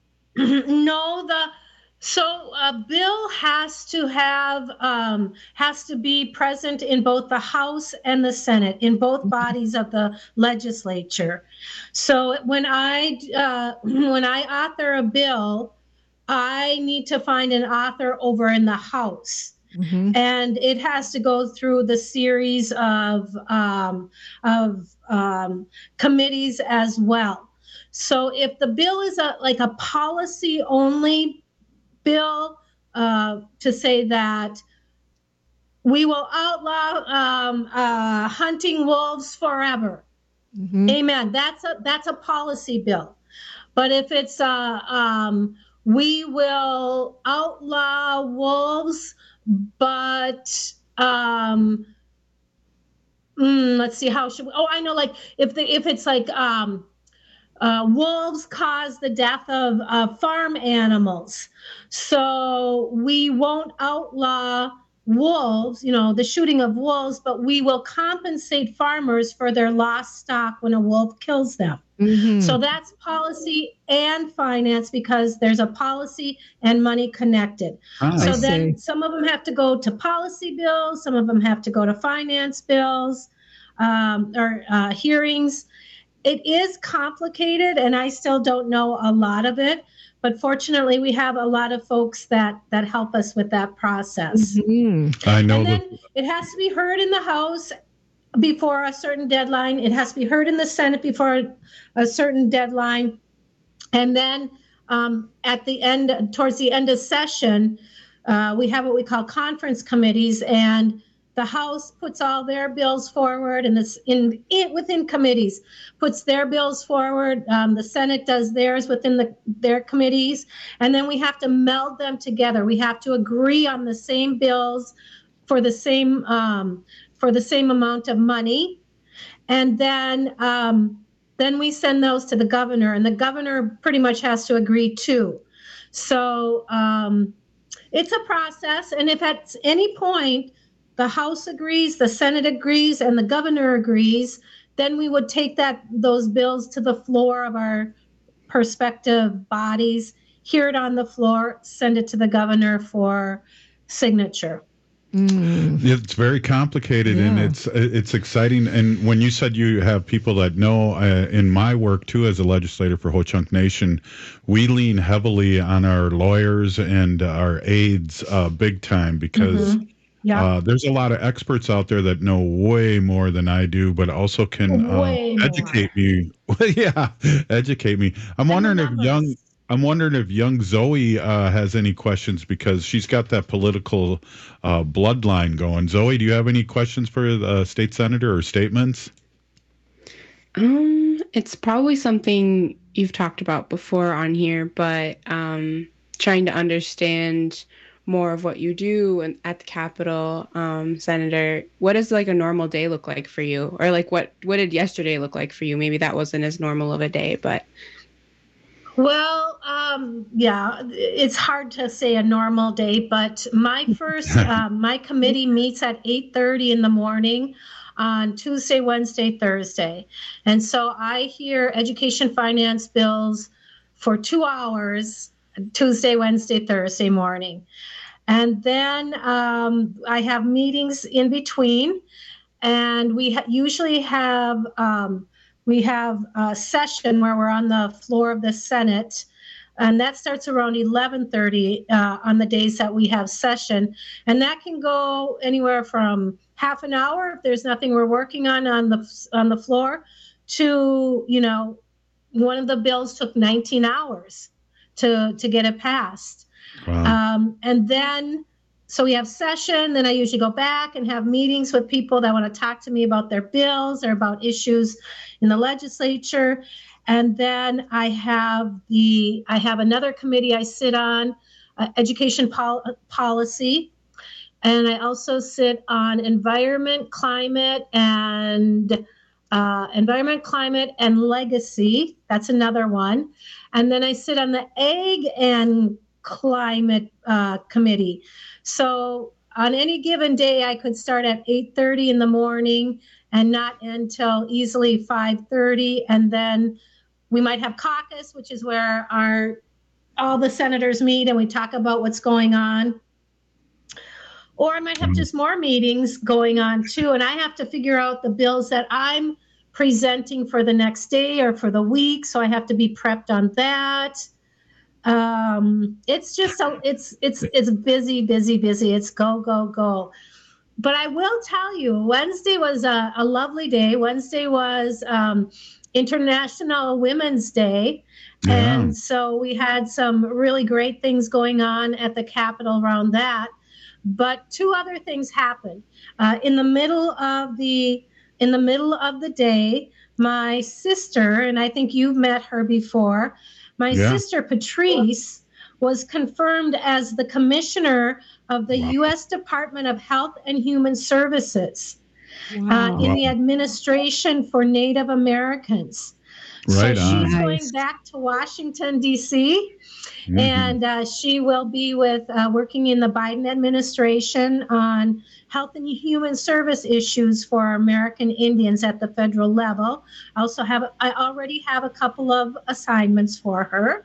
S10: No, the so a bill has to have um, has to be present in both the House and the Senate, in both bodies of the legislature. So when I uh, when I author a bill, I need to find an author over in the House. Mm-hmm. And it has to go through the series of um, of um, committees as well. So if the bill is a like a policy only bill, uh, to say that we will outlaw um, uh, hunting wolves forever, mm-hmm. amen. That's a that's a policy bill. But if it's a um, we will outlaw wolves, but um, mm, let's see, how should we, oh, I know, like if the if it's like um, uh, wolves cause the death of uh, farm animals, so we won't outlaw wolves, you know, the shooting of wolves, but we will compensate farmers for their lost stock when a wolf kills them. Mm-hmm. So that's policy and finance, because there's a policy and money connected. Oh, so I then see. Some of them have to go to policy bills, some of them have to go to finance bills um, or uh, hearings. It is complicated, and I still don't know a lot of it. But fortunately, we have a lot of folks that, that help us with that process.
S26: Mm-hmm. I know.
S10: And then that- it has to be heard in the House before a certain deadline. It has to be heard in the Senate before a certain deadline. And then um, at the end, towards the end of session, uh, we have what we call conference committees, and the House puts all their bills forward, and this in it within committees puts their bills forward. Um, the Senate does theirs within the their committees, and then we have to meld them together. We have to agree on the same bills for the same um, for the same amount of money, and then um, then we send those to the governor, and the governor pretty much has to agree too. So um, it's a process, and if at any point the House agrees, the Senate agrees, and the governor agrees, then we would take that those bills to the floor of our prospective bodies, hear it on the floor, send it to the governor for signature.
S26: Mm. It's very complicated, yeah. and it's it's exciting. And when you said you have people that know, uh, in my work too as a legislator for Ho Chunk Nation, we lean heavily on our lawyers and our aides uh, big time, because mm-hmm. Yeah. Uh, there's a lot of experts out there that know way more than I do, but also can uh, educate me. yeah, educate me. I'm wondering if young, I'm wondering if young Zoe uh, has any questions, because she's got that political uh, bloodline going. Zoe, do you have any questions for the state senator or statements?
S4: Um, it's probably something you've talked about before on here, but um, trying to understand more of what you do and at the Capitol, um, Senator. What does like a normal day look like for you? Or like what, what did yesterday look like for you? Maybe that wasn't as normal of a day, but.
S10: Well, um, yeah, it's hard to say a normal day, but my first, uh, my committee meets at eight thirty in the morning on Tuesday, Wednesday, Thursday. And so I hear education finance bills for two hours, Tuesday, Wednesday, Thursday morning. And then um, I have meetings in between, and we ha- usually have um, we have a session where we're on the floor of the Senate, and that starts around eleven thirty uh, on the days that we have session, and that can go anywhere from half an hour if there's nothing we're working on on the on the floor, to you know, one of the bills took nineteen hours to to get it passed. Wow. Um, and then, so we have session, then I usually go back and have meetings with people that want to talk to me about their bills or about issues in the legislature. And then I have the, I have another committee I sit on, uh, education pol- policy. And I also sit on environment, climate, and uh, environment, climate, and legacy. That's another one. And then I sit on the ag and climate uh, committee. So on any given day, I could start at eight thirty in the morning and not until easily five thirty. And then we might have caucus, which is where our all the senators meet and we talk about what's going on. Or I might have just more meetings going on too. And I have to figure out the bills that I'm presenting for the next day or for the week. So I have to be prepped on that. Um, it's just so it's it's it's busy, busy, busy. It's go, go, go. But I will tell you, Wednesday was a, a lovely day. Wednesday was um, International Women's Day. Yeah. And so we had some really great things going on at the Capitol around that. But two other things happened. Uh, in the middle of the in the middle of the day, my sister, and I think you've met her before, my yeah. sister Patrice was confirmed as the commissioner of the wow. U S Department of Health and Human Services wow. uh, in wow. the administration for Native Americans.
S26: Right
S10: so
S26: on.
S10: she's
S26: Nice.
S10: going back to Washington, D C,
S26: mm-hmm.
S10: and uh, she will be with uh, working in the Biden administration on health and human service issues for American Indians at the federal level. I also have, I already have a couple of assignments for her.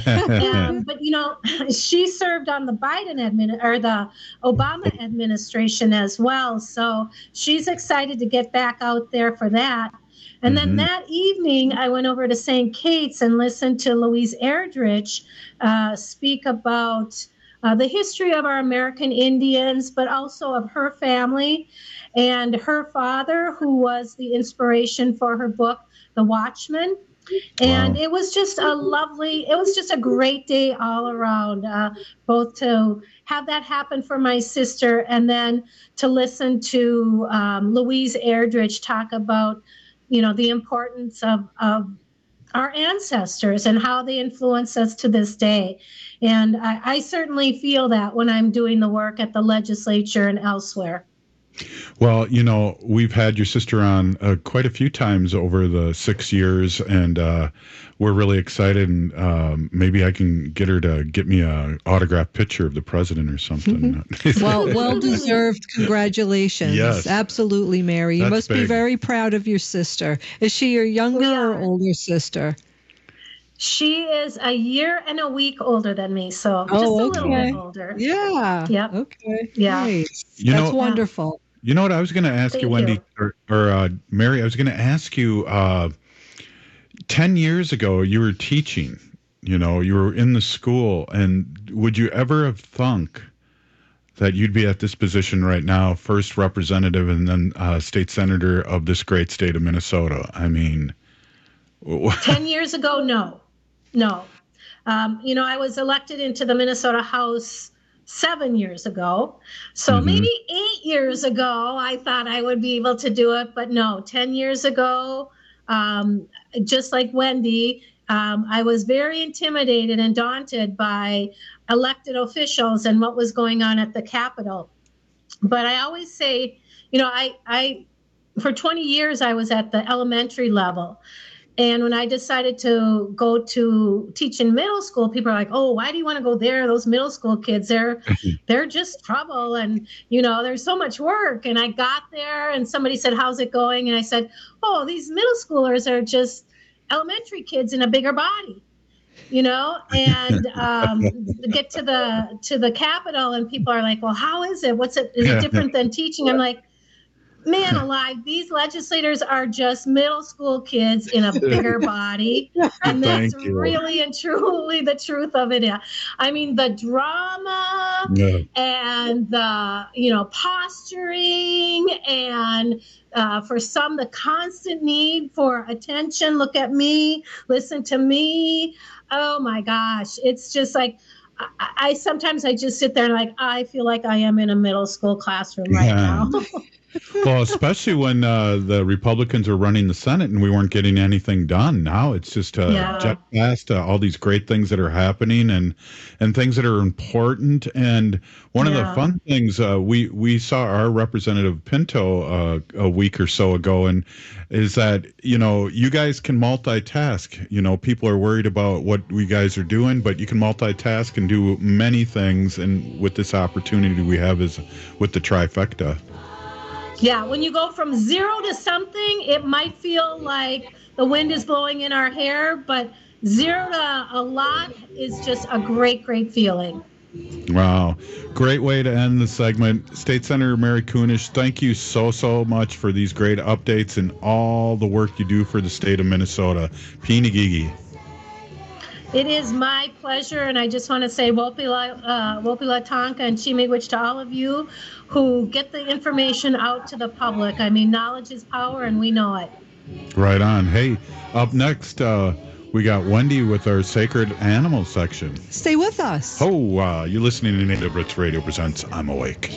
S10: um, but you know, she served on the Biden admin or the Obama administration as well. So she's excited to get back out there for that. And then mm-hmm. that evening, I went over to Saint Kate's and listened to Louise Erdrich uh, speak about uh, the history of our American Indians, but also of her family and her father, who was the inspiration for her book, The Watchman. And wow. it was just a lovely, it was just a great day all around, uh, both to have that happen for my sister and then to listen to um, Louise Erdrich talk about, you know, the importance of, of our ancestors and how they influence us to this day. And I, I certainly feel that when I'm doing the work at the legislature and elsewhere.
S26: Well, you know, we've had your sister on uh, quite a few times over the six years, and uh, we're really excited. And um, maybe I can get her to get me a autographed picture of the president or something.
S19: well, well-deserved congratulations.
S26: Yes.
S19: Absolutely, Mary. You
S26: That's
S19: must
S26: big.
S19: be very proud of your sister. Is she your younger
S10: Yeah.
S19: or older sister?
S10: She is a year and a week older than me, so
S19: Oh,
S10: just a
S19: okay.
S10: little bit older.
S19: Yeah.
S10: Yep.
S19: Okay.
S10: Yeah.
S19: Nice.
S26: You
S19: That's
S26: know-
S19: wonderful.
S26: You know what I was going to ask
S10: Thank
S26: you, Wendy,
S10: you.
S26: or, or uh, Mary, I was going to ask you, uh, ten years ago, you were teaching, you know, you were in the school, and would you ever have thunk that you'd be at this position right now, first representative and then uh, state senator of this great state of Minnesota? I mean...
S10: Ten years ago, no. No. Um, you know, I was elected into the Minnesota House seven years ago. So
S26: Mhm.
S10: maybe eight years ago, I thought I would be able to do it. But no, ten years ago, um, just like Wendy, um, I was very intimidated and daunted by elected officials and what was going on at the Capitol. But I always say, you know, I, I for twenty years, I was at the elementary level. And when I decided to go to teach in middle school, people are like, oh, why do you want to go there? Those middle school kids, they're they're just trouble. And, you know, there's so much work. And I got there and somebody said, how's it going? And I said, oh, these middle schoolers are just elementary kids in a bigger body, you know, and um, get to the to the Capitol and people are like, well, how is it? What's it? Is it different than teaching? I'm like, man alive, these legislators are just middle school kids in a bigger body. And that's really and truly the truth of it. I mean, the drama yeah. and the, you know, posturing and uh, for some, the constant need for attention. Look at me, listen to me. Oh my gosh. It's just like, I, I sometimes I just sit there and like, I feel like I am in a middle school classroom right
S26: yeah.
S10: now.
S26: Well, especially when uh, the Republicans were running the Senate and we weren't getting anything done. Now it's just uh,
S10: yeah.
S26: jet past uh, all these great things that are happening and and things that are important. And one yeah. of the fun things uh, we we saw our Representative Pinto uh, a week or so ago, and is that you know you guys can multitask. You know, people are worried about what we guys are doing, but you can multitask and do many things. And with this opportunity we have is with the trifecta.
S10: Yeah, when you go from zero to something, it might feel like the wind is blowing in our hair, but zero to a lot is just a great, great feeling.
S26: Wow. Great way to end the segment. State Senator Mary Kunesh, thank you so, so much for these great updates and all the work you do for the state of Minnesota. Pinigigi.
S10: It is my pleasure, and I just want to say Wopila, uh, Wopila Tonka and Chimigwich to all of you who get the information out to the public. I mean, knowledge is power, and we know it.
S26: Right on. Hey, up next, uh, we got Wendy with our Sacred Animals section.
S19: Stay with us.
S26: Oh, uh, you're listening to Native Roots Radio presents I'm Awake.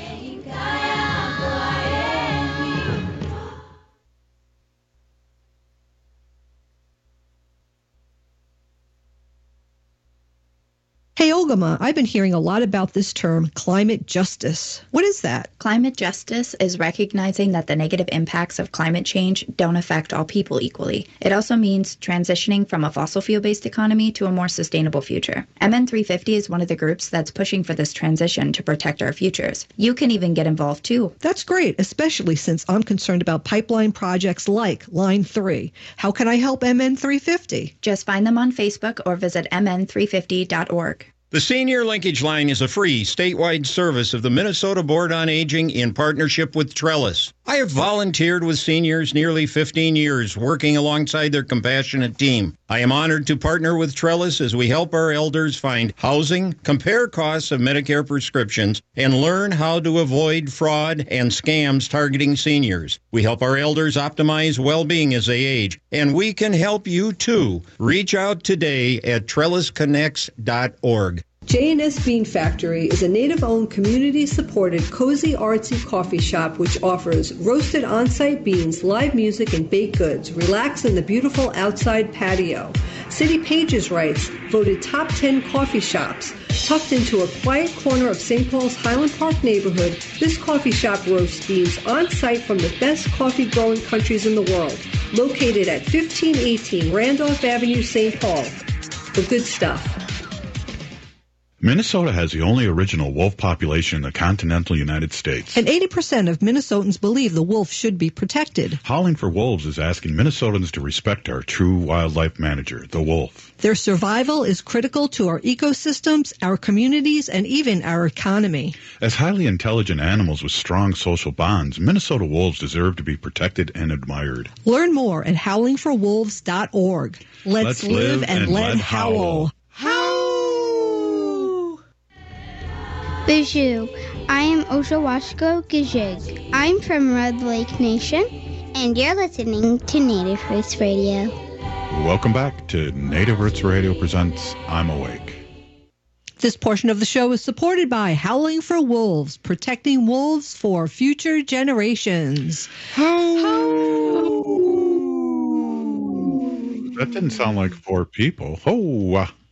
S19: Hey, Ogama, I've been hearing a lot about this term, climate justice. What is that?
S6: Climate justice is recognizing that the negative impacts of climate change don't affect all people equally. It also means transitioning from a fossil fuel-based economy to a more sustainable future. M N three fifty is one of the groups that's pushing for this transition to protect our futures. You can even get involved too.
S19: That's great, especially since I'm concerned about pipeline projects like Line three. How can I help M N three fifty?
S6: Just find them on Facebook or visit m n three fifty dot org.
S16: The Senior Linkage Line is a free statewide service of the Minnesota Board on Aging in partnership with Trellis. I have volunteered with seniors nearly fifteen years, working alongside their compassionate team. I am honored to partner with Trellis as we help our elders find housing, compare costs of Medicare prescriptions, and learn how to avoid fraud and scams targeting seniors. We help our elders optimize well-being as they age, and we can help you too. Reach out today at trellis connects dot org.
S17: J and S Bean Factory is a native-owned, community-supported, cozy, artsy coffee shop which offers roasted on-site beans, live music, and baked goods. Relax in the beautiful outside patio. City Pages writes, voted top ten coffee shops. Tucked into a quiet corner of Saint Paul's Highland Park neighborhood, this coffee shop roasts beans on-site from the best coffee-growing countries in the world. Located at fifteen eighteen Randolph Avenue, Saint Paul. The good stuff.
S26: Minnesota has the only original wolf population in the continental United States.
S19: And eighty percent of Minnesotans believe the wolf should be protected.
S26: Howling for Wolves is asking Minnesotans to respect our true wildlife manager, the wolf.
S19: Their survival is critical to our ecosystems, our communities, and even our economy.
S26: As highly intelligent animals with strong social bonds, Minnesota wolves deserve to be protected and admired.
S19: Learn more at howling for wolves dot org. Let's, Let's live, live and, and let howl. Howl!
S18: Bonjour, I am Oshawashko Gijig. I'm from Red Lake Nation, and you're listening to Native Roots Radio.
S26: Welcome back to Native Roots Radio presents I'm Awake.
S19: This portion of the show is supported by Howling for Wolves, protecting wolves for future generations.
S26: Howl! That didn't sound like four people. Oh, uh,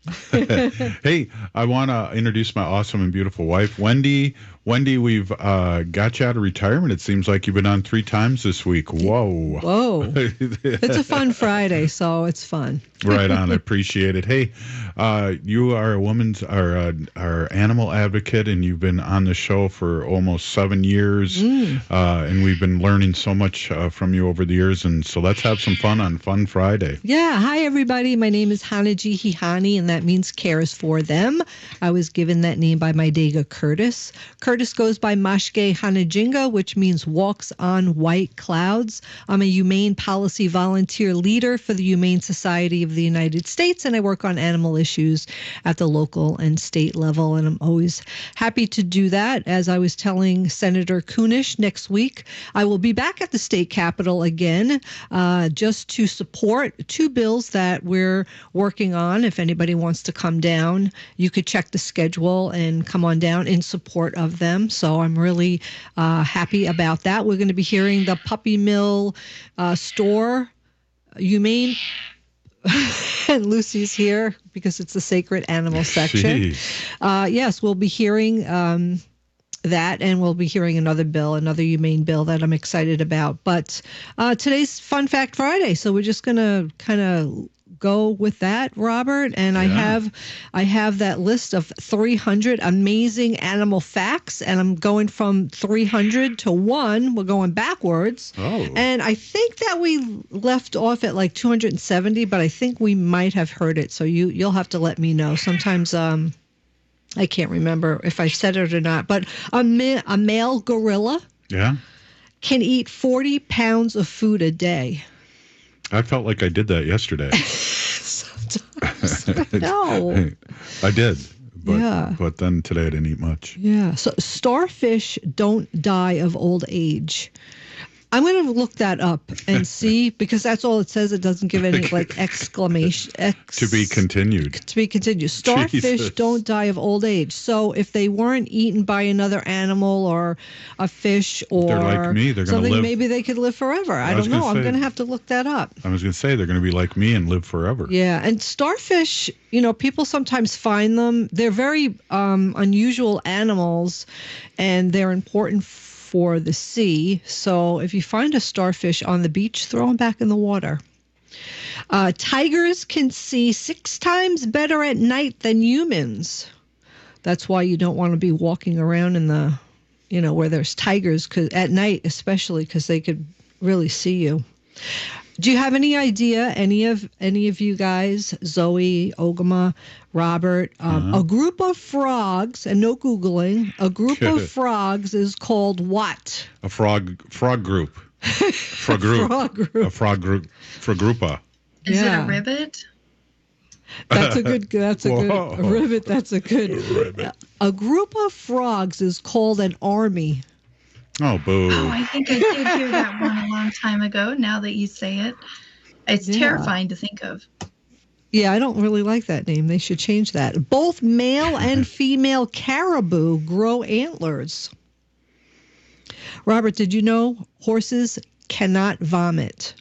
S26: Hey, I want to introduce my awesome and beautiful wife, Wendy. Wendy, we've uh, got you out of retirement. It seems like you've been on three times this week. Whoa.
S19: Whoa. It's a fun Friday, so it's fun.
S26: Right on. I appreciate it. Hey, uh, you are a woman's our, uh, our animal advocate, and you've been on the show for almost seven years. Mm. Uh, and we've been learning so much uh, from you over the years. And so let's have some fun on Fun Friday.
S19: Yeah. Hi, everybody. My name is Hanaji Hihani, and that means cares for them. I was given that name by my Dega Curtis. Curtis goes by Mashke Hanajinga, which means walks on white clouds. I'm a humane policy volunteer leader for the Humane Society of the United States, and I work on animal issues at the local and state level, and I'm always happy to do that. As I was telling Senator Kunish, next week I will be back at the state capitol again uh, just to support two bills that we're working on. If anybody wants to come down, you could check the schedule and come on down in support of them. So I'm really uh, happy about that. We're going to be hearing the Puppy Mill uh, store, Humane, and Lucy's here because it's the sacred animal section. Uh, yes, we'll be hearing um, that, and we'll be hearing another bill, another humane bill that I'm excited about. But uh, today's Fun Fact Friday, so we're just going to kind of go with that, Robert. And yeah. I have I have that list of three hundred amazing animal facts, and I'm going from three hundred to one. We're going backwards.
S26: Oh.
S19: And I think that we left off at like two hundred seventy, but I think we might have heard it. So you, you'll have to let me know. Sometimes um, I can't remember if I said it or not. But a, ma- a male gorilla
S26: yeah.
S19: can eat forty pounds of food a day.
S26: I felt like I did that yesterday.
S19: No.
S26: I did. But,
S19: yeah.
S26: but then today I didn't eat much.
S19: Yeah. So starfish don't die of old age. I'm going to look that up and see, because that's all it says. It doesn't give any like exclamation. Ex,
S26: to be continued.
S19: To be continued. Starfish Jesus. don't die of old age. So if they weren't eaten by another animal or a fish or
S26: they're like me, they're
S19: something,
S26: live.
S19: maybe they could live forever. I, I don't know. Say, I'm going to have to look that up.
S26: I was going to say they're going to be like me and live forever.
S19: Yeah. And starfish, you know, people sometimes find them. They're very um, unusual animals, and they're important for for the sea. So if you find a starfish on the beach, throw them back in the water. Uh, tigers can see six times better at night than humans. That's why you don't want to be walking around in the, you know, where there's tigers, 'cause at night, especially, because they could really see you. Do you have any idea, any of any of you guys, Zoe, Ogama, Robert, um, uh-huh. a group of frogs, and no Googling, a group of frogs is called what?
S26: A frog frog group. Frog group.
S19: frog group.
S26: A frog group. Frogroupa.
S30: Is
S19: yeah.
S30: it a ribbit?
S19: That's a good, that's a
S26: Whoa.
S19: good, a ribbit, that's a good.
S26: A ribbit.
S19: A group of frogs is called an army.
S26: Oh, boo.
S30: Oh, I think I did hear that one a long time ago, now that you say it. It's
S19: Yeah.
S30: terrifying to think of.
S19: Yeah, I don't really like that name. They should change that. Both male and female caribou grow antlers. Robert, did you know horses cannot vomit?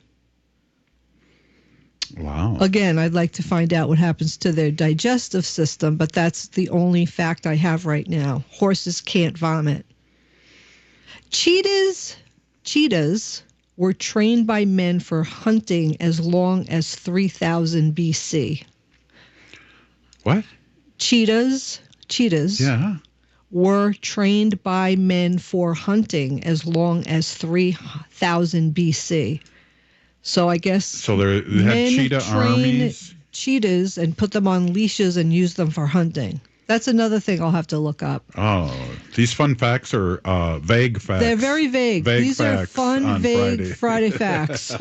S26: Wow.
S19: Again, I'd like to find out what happens to their digestive system, but that's the only fact I have right now. Horses can't vomit. Cheetahs, cheetahs were trained by men for hunting as long as three thousand B C.
S26: What?
S19: Cheetahs, cheetahs
S26: Yeah.
S19: were trained by men for hunting as long as three thousand B C. So I guess
S26: So they're- they had
S19: men
S26: cheetah
S19: train
S26: armies?
S19: cheetahs and put them on leashes and use them for hunting. That's another thing I'll have to look up.
S26: Oh, these fun facts are uh, vague facts.
S19: They're very vague.
S26: Vague
S19: These are
S26: facts
S19: fun,
S26: on
S19: vague
S26: Friday.
S19: Friday facts.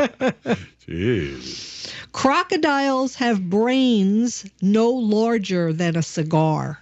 S26: Jeez.
S19: Crocodiles have brains no larger than a cigar.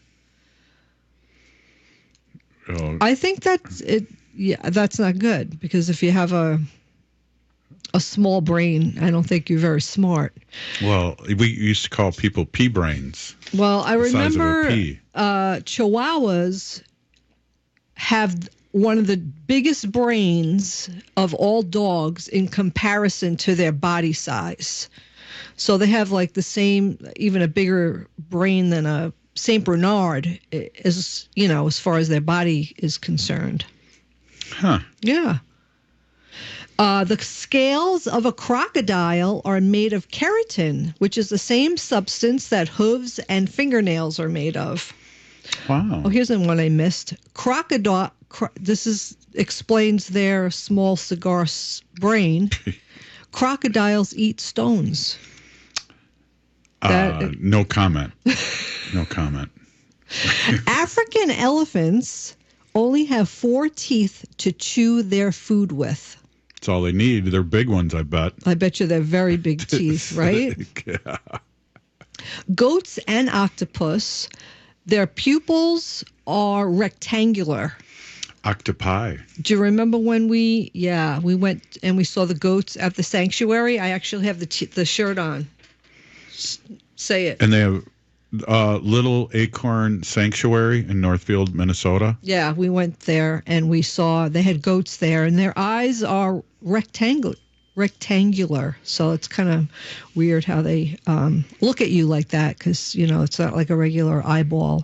S26: Oh,
S19: I think that's it. Yeah, that's not good, because if you have a a small brain, I don't think you're very smart.
S26: well, we used to call people pea brains.
S19: Well, I
S26: The size of a
S19: remember
S26: pea.
S19: uh, Chihuahuas have one of the biggest brains of all dogs in comparison to their body size. So they have like the same, even a bigger brain than a Saint Bernard, as you know, as far as their body is concerned.
S26: Huh.
S19: Yeah. Uh, the scales of a crocodile are made of keratin, which is the same substance that hooves and fingernails are made of.
S26: Wow.
S19: Oh, here's the one I missed. Crocodile. Cro- this is explains their small cigar s- brain. Crocodiles eat stones.
S26: Uh,
S19: That-
S26: no comment. No comment.
S19: African elephants only have four teeth to chew their food with.
S26: That's all they need. They're big ones, I bet.
S19: I bet you they're very big teeth, right?
S26: Yeah.
S19: Goats and octopus, their pupils are rectangular.
S26: Octopi.
S19: Do you remember when we, yeah, we went and we saw the goats at the sanctuary? I actually have the t- the shirt on. S- say it.
S26: And they have uh, Little Acorn Sanctuary in Northfield, Minnesota.
S19: Yeah, we went there and we saw they had goats there, and their eyes are rectangular. Rectangular, so it's kind of weird how they um, look at you like that, because you know it's not like a regular eyeball.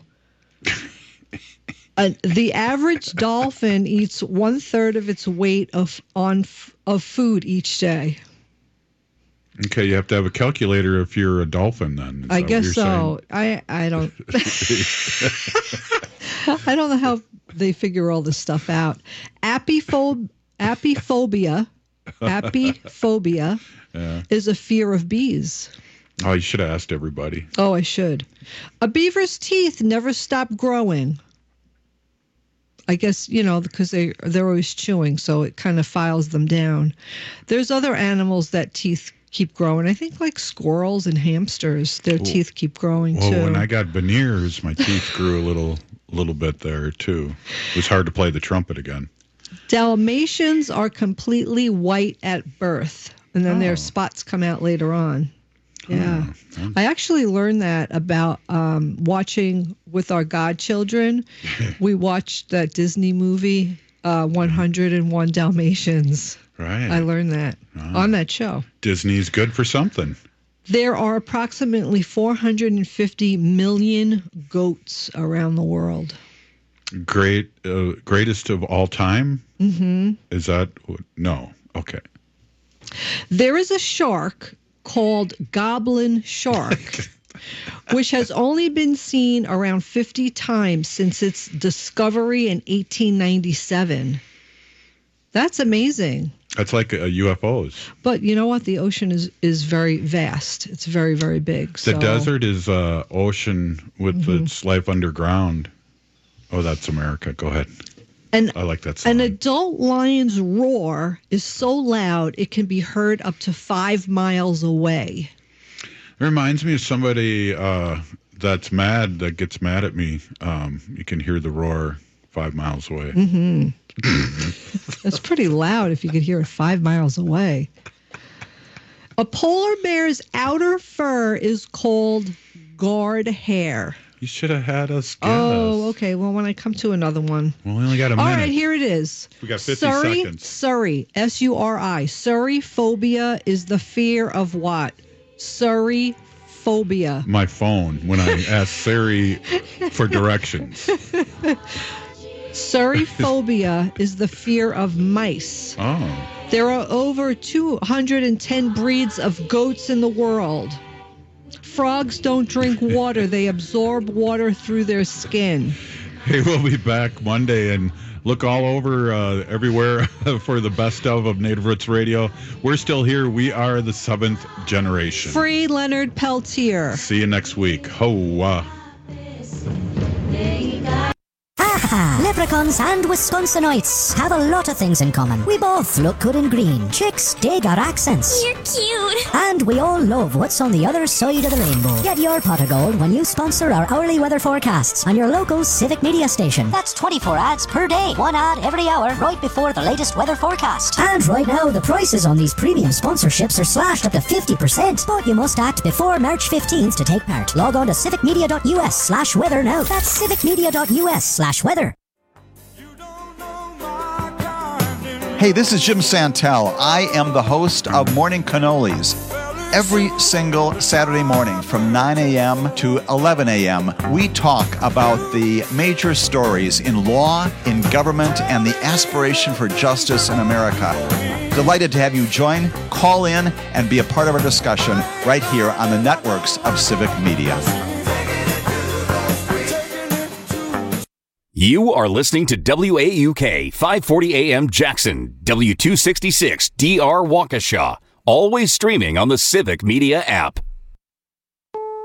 S19: Uh, the average dolphin eats one third of its weight of on f- of food each day.
S26: Okay, you have to have a calculator if you're a dolphin, then. Is
S19: I
S26: that
S19: guess
S26: what you're
S19: so. I I don't. I don't know how they figure all this stuff out. Apiphob- apiphobia, apiphobia
S26: Yeah.
S19: is a fear of bees.
S26: Oh, you should have asked everybody.
S19: Oh, I should. A beaver's teeth never stop growing. I guess, you know, because they, they're always chewing, so it kind of files them down. There's other animals that teeth keep growing. I think like squirrels and hamsters, their
S26: Well-
S19: teeth keep growing
S26: Well,
S19: too.
S26: when I got veneers, my teeth grew a little, little bit there too. It was hard to play the trumpet again.
S19: Dalmatians are completely white at birth, and then
S26: Oh.
S19: their spots come out later on. Yeah. I actually learned that about um, watching with our godchildren. We watched that Disney movie, uh, one hundred and one Dalmatians.
S26: Right.
S19: I learned that
S26: Oh.
S19: on that show.
S26: Disney's good for something.
S19: There are approximately four hundred fifty million goats around the world.
S26: Great, uh, greatest of all time.
S19: Mm-hmm.
S26: Is that no? Okay.
S19: There is a shark called Goblin Shark, which has only been seen around fifty times since its discovery in eighteen ninety-seven. That's amazing.
S26: That's like uh, U F Os.
S19: But you know what? The ocean is, is very vast. It's very, very big.
S26: The
S19: So.
S26: desert is uh, ocean with
S19: Mhm.
S26: its life underground. Oh, that's America. Go ahead.
S19: And
S26: I like that song.
S19: An adult lion's roar is so loud it can be heard up to five miles away.
S26: It reminds me of somebody uh, that's mad, that gets mad at me. Um, you can hear the roar five miles away.
S19: Mm-hmm. That's pretty loud if you could hear it five miles away. A polar bear's outer fur is called guard hair.
S26: You should have had us guess.
S19: Oh, okay. Well, when I come to another one.
S26: Well, we only got a
S19: All
S26: minute.
S19: right, here it is.
S26: We got fifty
S19: Surrey,
S26: seconds.
S19: Surrey, S U R I. Surrey phobia is the fear of what? Surrey phobia.
S26: My phone when I asked Siri for directions.
S19: Surrey phobia is the fear of mice.
S26: Oh.
S19: There are over two hundred ten breeds of goats in the world. Frogs don't drink water. They absorb water through their skin.
S26: Hey, we'll be back Monday and look all over uh, everywhere for the best of of Native Roots Radio. We're still here. We are the seventh generation.
S19: Free Leonard Peltier.
S26: See you next week. Ho. Uh.
S5: Aha! Leprechauns and Wisconsinites have a lot of things in common. We both look good in green. Chicks dig our accents.
S18: You're cute.
S5: And we all love what's on the other side of the rainbow. Get your pot of gold when you sponsor our hourly weather forecasts on your local Civic Media station. That's twenty-four ads per day. One ad every hour right before the latest weather forecast. And right now, the prices on these premium sponsorships are slashed up to fifty percent. But you must act before March fifteenth to take part. Log on to civicmedia.us slash weather now. That's civicmedia.us slash weather.
S7: Hey, this is Jim Santel. I am the host of Morning Cannolis.
S3: Every single Saturday morning from nine a.m. to eleven a.m., we talk about the major stories in law, in government, and the aspiration for justice in America. Delighted to have you join, call in, and be a part of our discussion right here on the networks of Civic Media.
S1: You are listening to W A U K five forty A M Jackson, W two sixty-six D R Waukesha, always streaming on the Civic Media app.